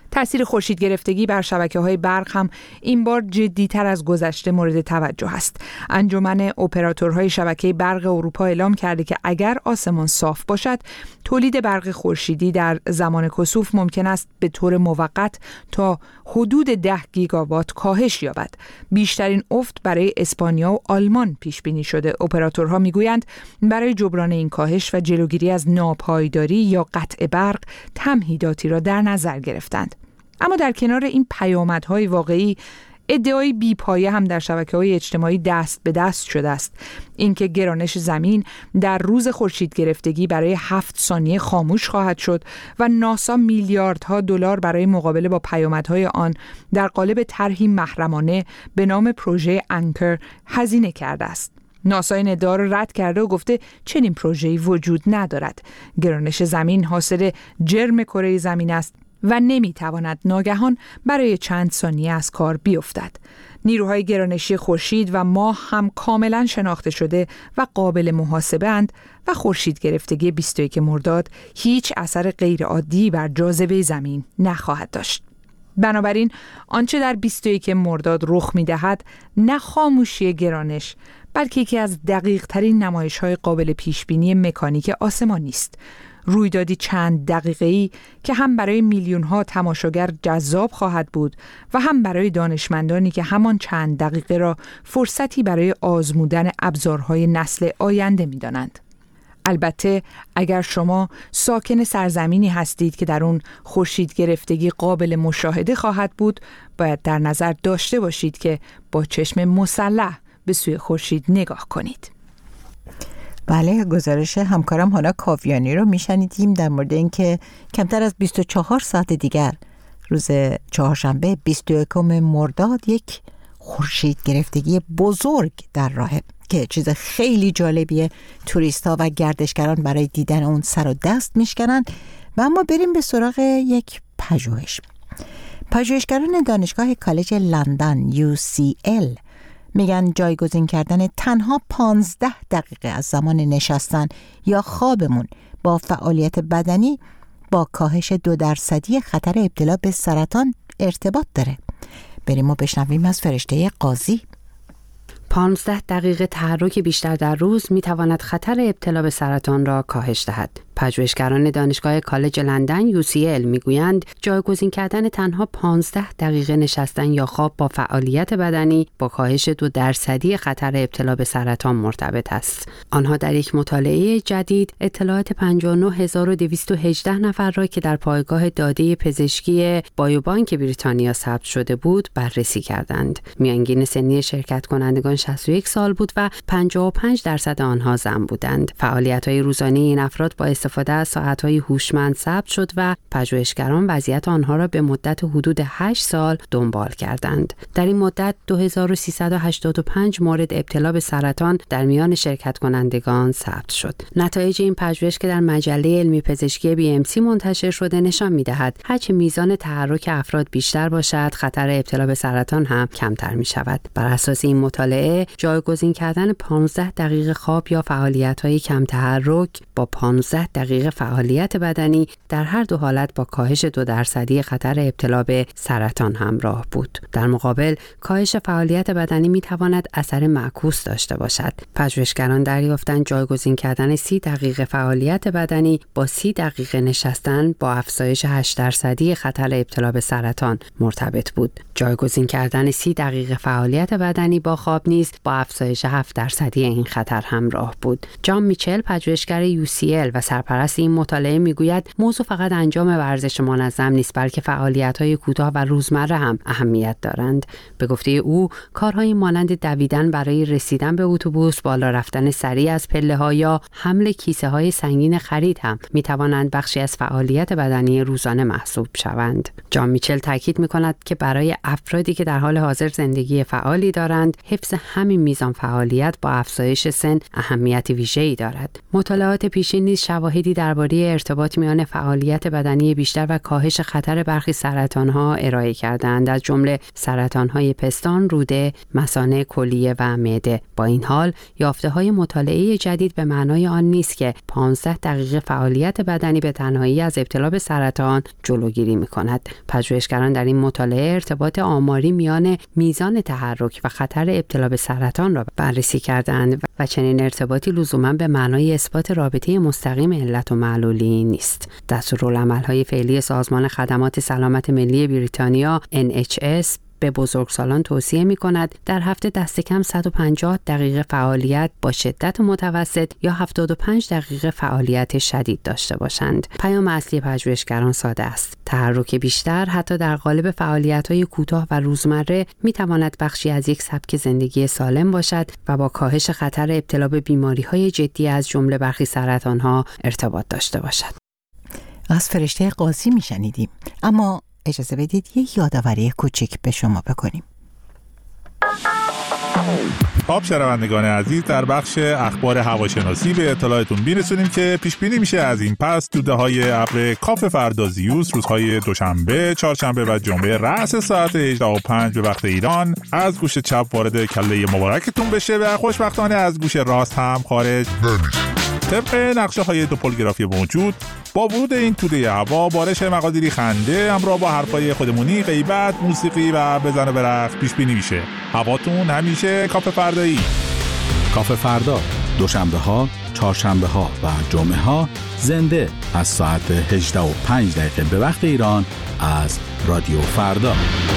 تأثیر خورشید گرفتگی بر شبکه‌های برق هم این بار جدی‌تر از گذشته مورد توجه است. انجمن اپراتورهای شبکه برق اروپا اعلام کرده که اگر آسمان صاف باشد، تولید برق خورشیدی در زمان کسوف ممکن است به طور موقت تا حدود 10 گیگاوات کاهش یابد. بیشترین افت برای اسپانیا و آلمان پیش بینی شده. اپراتورها میگویند برای جبران این کاهش و جلوگیری از ناپایداری یا قطع برق تمهیداتی را در نظر گرفتند. اما در کنار این پیامدهای واقعی، ادعای بی‌پایه هم در شبکه‌های اجتماعی دست به دست شده است. اینکه گرانش زمین در روز خورشید گرفتگی برای 7 ثانیه خاموش خواهد شد و ناسا میلیاردها دلار برای مقابله با پیامدهای آن در قالب طرحی محرمانه به نام پروژه انکر هزینه کرده است. ناسا این ادعا را رد کرده و گفته چنین پروژه‌ای وجود ندارد. گرانش زمین حاصل جرم کره زمین است و نمیتواند ناگهان برای چند ثانیه از کار بیفتد. نیروهای گرانشی خورشید و ماه هم کاملا شناخته شده و قابل محاسبه اند و خورشید گرفتگی 21 مرداد هیچ اثر غیرعادی بر جاذبه زمین نخواهد داشت. بنابراین آنچه در 21 مرداد رخ می‌دهد نه خاموشی گرانش، بلکه یکی از دقیق‌ترین نمایش‌های قابل پیش‌بینی مکانیک آسمانی است. رویدادی چند دقیقه‌ای که هم برای میلیون‌ها تماشاگر جذاب خواهد بود و هم برای دانشمندانی که همان چند دقیقه را فرصتی برای آزمودن ابزارهای نسل آینده می‌دانند. البته اگر شما ساکن سرزمینی هستید که در اون خورشید گرفتگی قابل مشاهده خواهد بود، باید در نظر داشته باشید که با چشم مسلح به سوی خورشید نگاه کنید. بله، گزارش همکارم هانا کاویانی رو میشنیدیم در مورد اینکه کمتر از 24 ساعت دیگر روز چهارشنبه 21 مرداد یک خورشید گرفتگی بزرگ در راهه که چیز خیلی جالبیه. توریست‌ها و گردشگران برای دیدن اون سر و دست میشکنن. و اما بریم به سراغ یک پژوهش. پژوهشگران دانشگاه کالج لندن UCL میگن جایگزین کردن تنها 15 دقیقه از زمان نشستن یا خوابمون با فعالیت بدنی با کاهش 2% خطر ابتلا به سرطان ارتباط داره. بریم و بشنویم از فرشته قاضی. 15 دقیقه تحرک بیشتر در روز میتواند خطر ابتلا به سرطان را کاهش دهد. پژوهشگران دانشگاه کالج لندن UCL میگویند جایگزین کردن تنها 15 دقیقه نشستن یا خواب با فعالیت بدنی با کاهش 2% خطر ابتلا به سرطان مرتبط است. آنها در یک مطالعه جدید اطلاعات 59218 نفر را که در پایگاه داده پزشکی بایوبانک بریتانیا ثبت شده بود بررسی کردند. میانگین سنی شرکت کنندگان 61 سال بود و 55% آنها زن بودند. فعالیت‌های روزانه این افراد با استفاده از ساعت‌های هوشمند ثبت شد و پژوهشگران وضعیت آنها را به مدت حدود 8 سال دنبال کردند. در این مدت 2385 مورد ابتلا به سرطان در میان شرکت کنندگان ثبت شد. نتایج این پژوهش که در مجله علمی پزشکی BMC منتشر شده نشان می‌دهد هرچه میزان تحرک افراد بیشتر باشد، خطر ابتلا به سرطان هم کمتر می‌شود. بر اساس این مطالعه جایگزین کردن 15 دقیقه خواب یا فعالیت‌های کم تحرک با 15 دقیقه فعالیت بدنی در هر دو حالت با کاهش 2% خطر ابتلا به سرطان همراه بود. در مقابل کاهش فعالیت بدنی می‌تواند اثر معکوس داشته باشد. پژوهشگران دریافتند جایگزین کردن 30 دقیقه فعالیت بدنی با 30 دقیقه نشستن با افزایش 8% خطر ابتلا به سرطان مرتبط بود. جایگزین کردن 30 دقیقه فعالیت بدنی با خواب نیز با افزایش 7% این خطر همراه بود. جان میچل پژوهشگر UCL و سرپرست این مطالعه میگوید موضوع فقط انجام ورزش منظم نیست، بلکه فعالیت‌های کوتاه و روزمره هم اهمیت دارند. به گفته او کارهایی مانند دویدن برای رسیدن به اتوبوس، بالا رفتن سریع از پله‌ها یا حمل کیسه‌های سنگین خرید هم می‌توانند بخشی از فعالیت بدنی روزانه محسوب شوند. جان میچل تاکید می‌کند که برای افرادی که در حال حاضر زندگی فعالی دارند، حفظ همین میزان فعالیت با افزایش سن اهمیت ویژه‌ای دارد. مطالعات پیشین نیز شواهد شواهدی درباره ارتباط میان فعالیت بدنی بیشتر و کاهش خطر برخی سرطان‌ها ارائه کردند، از جمله سرطان‌های پستان، روده، مثانه کلیه و معده. با این حال یافته‌های مطالعه جدید به معنای آن نیست که 15 دقیقه فعالیت بدنی به تنهایی از ابتلا به سرطان جلوگیری می‌کند. پژوهشگران در این مطالعه ارتباط آماری میان میزان تحرک و خطر ابتلا به سرطان را بررسی کردند و چنین ارتباطی لزوما به معنای اثبات رابطه مستقیم علت و معلولی نیست. دستورالعمل‌های فعلی سازمان خدمات سلامت ملی بریتانیا NHS به بزرگسالان توصیه می کند در هفته دست کم 150 دقیقه فعالیت با شدت متوسط یا 75 دقیقه فعالیت شدید داشته باشند. پیام اصلی پژوهشگران ساده است. تحرک بیشتر حتی در قالب فعالیت‌های کوتاه و روزمره می تواند بخشی از یک سبک زندگی سالم باشد و با کاهش خطر ابتلا به بیماری‌های جدی از جمله برخی سرطان‌ها ارتباط داشته باشد. از فرشته قاضی می شنیدیم، اما اجازه بدید یک یادآوری کوچیک به شما بکنیم. خب شنوندگان عزیز، در بخش اخبار هواشناسی به اطلاعتون میرسونیم که پیش بینی میشه از این پس دوده‌های ابر کاف فردازیوس روزهای دوشنبه، چهارشنبه و جمعه رأس ساعت 18:05 به وقت ایران از گوش چپ وارد کله مبارکتون بشه و خوشبختانه از گوش راست هم خارج نمیشه. طبق نقشه‌های دوپلگرافی موجود، با ورود این توده هوا بارش مقادیری خنده همراه با حرفای خودمونی، غیبت، موسیقی و بزن و برقص پیش بینی میشه. هواتون همیشه کاف فردایی. کاف فردا دوشنبه ها، چهارشنبه ها و جمعه ها زنده از ساعت 18:05 به وقت ایران از رادیو فردا.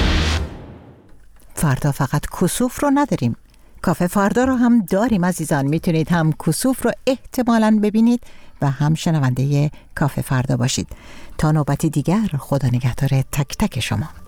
فردا فقط کسوف رو نداریم، کافه فردا رو هم داریم عزیزان. میتونید هم کسوف رو احتمالاً ببینید و هم شنونده کافه فردا باشید. تا نوبتی دیگر، خدا نگهدار تک تک شما.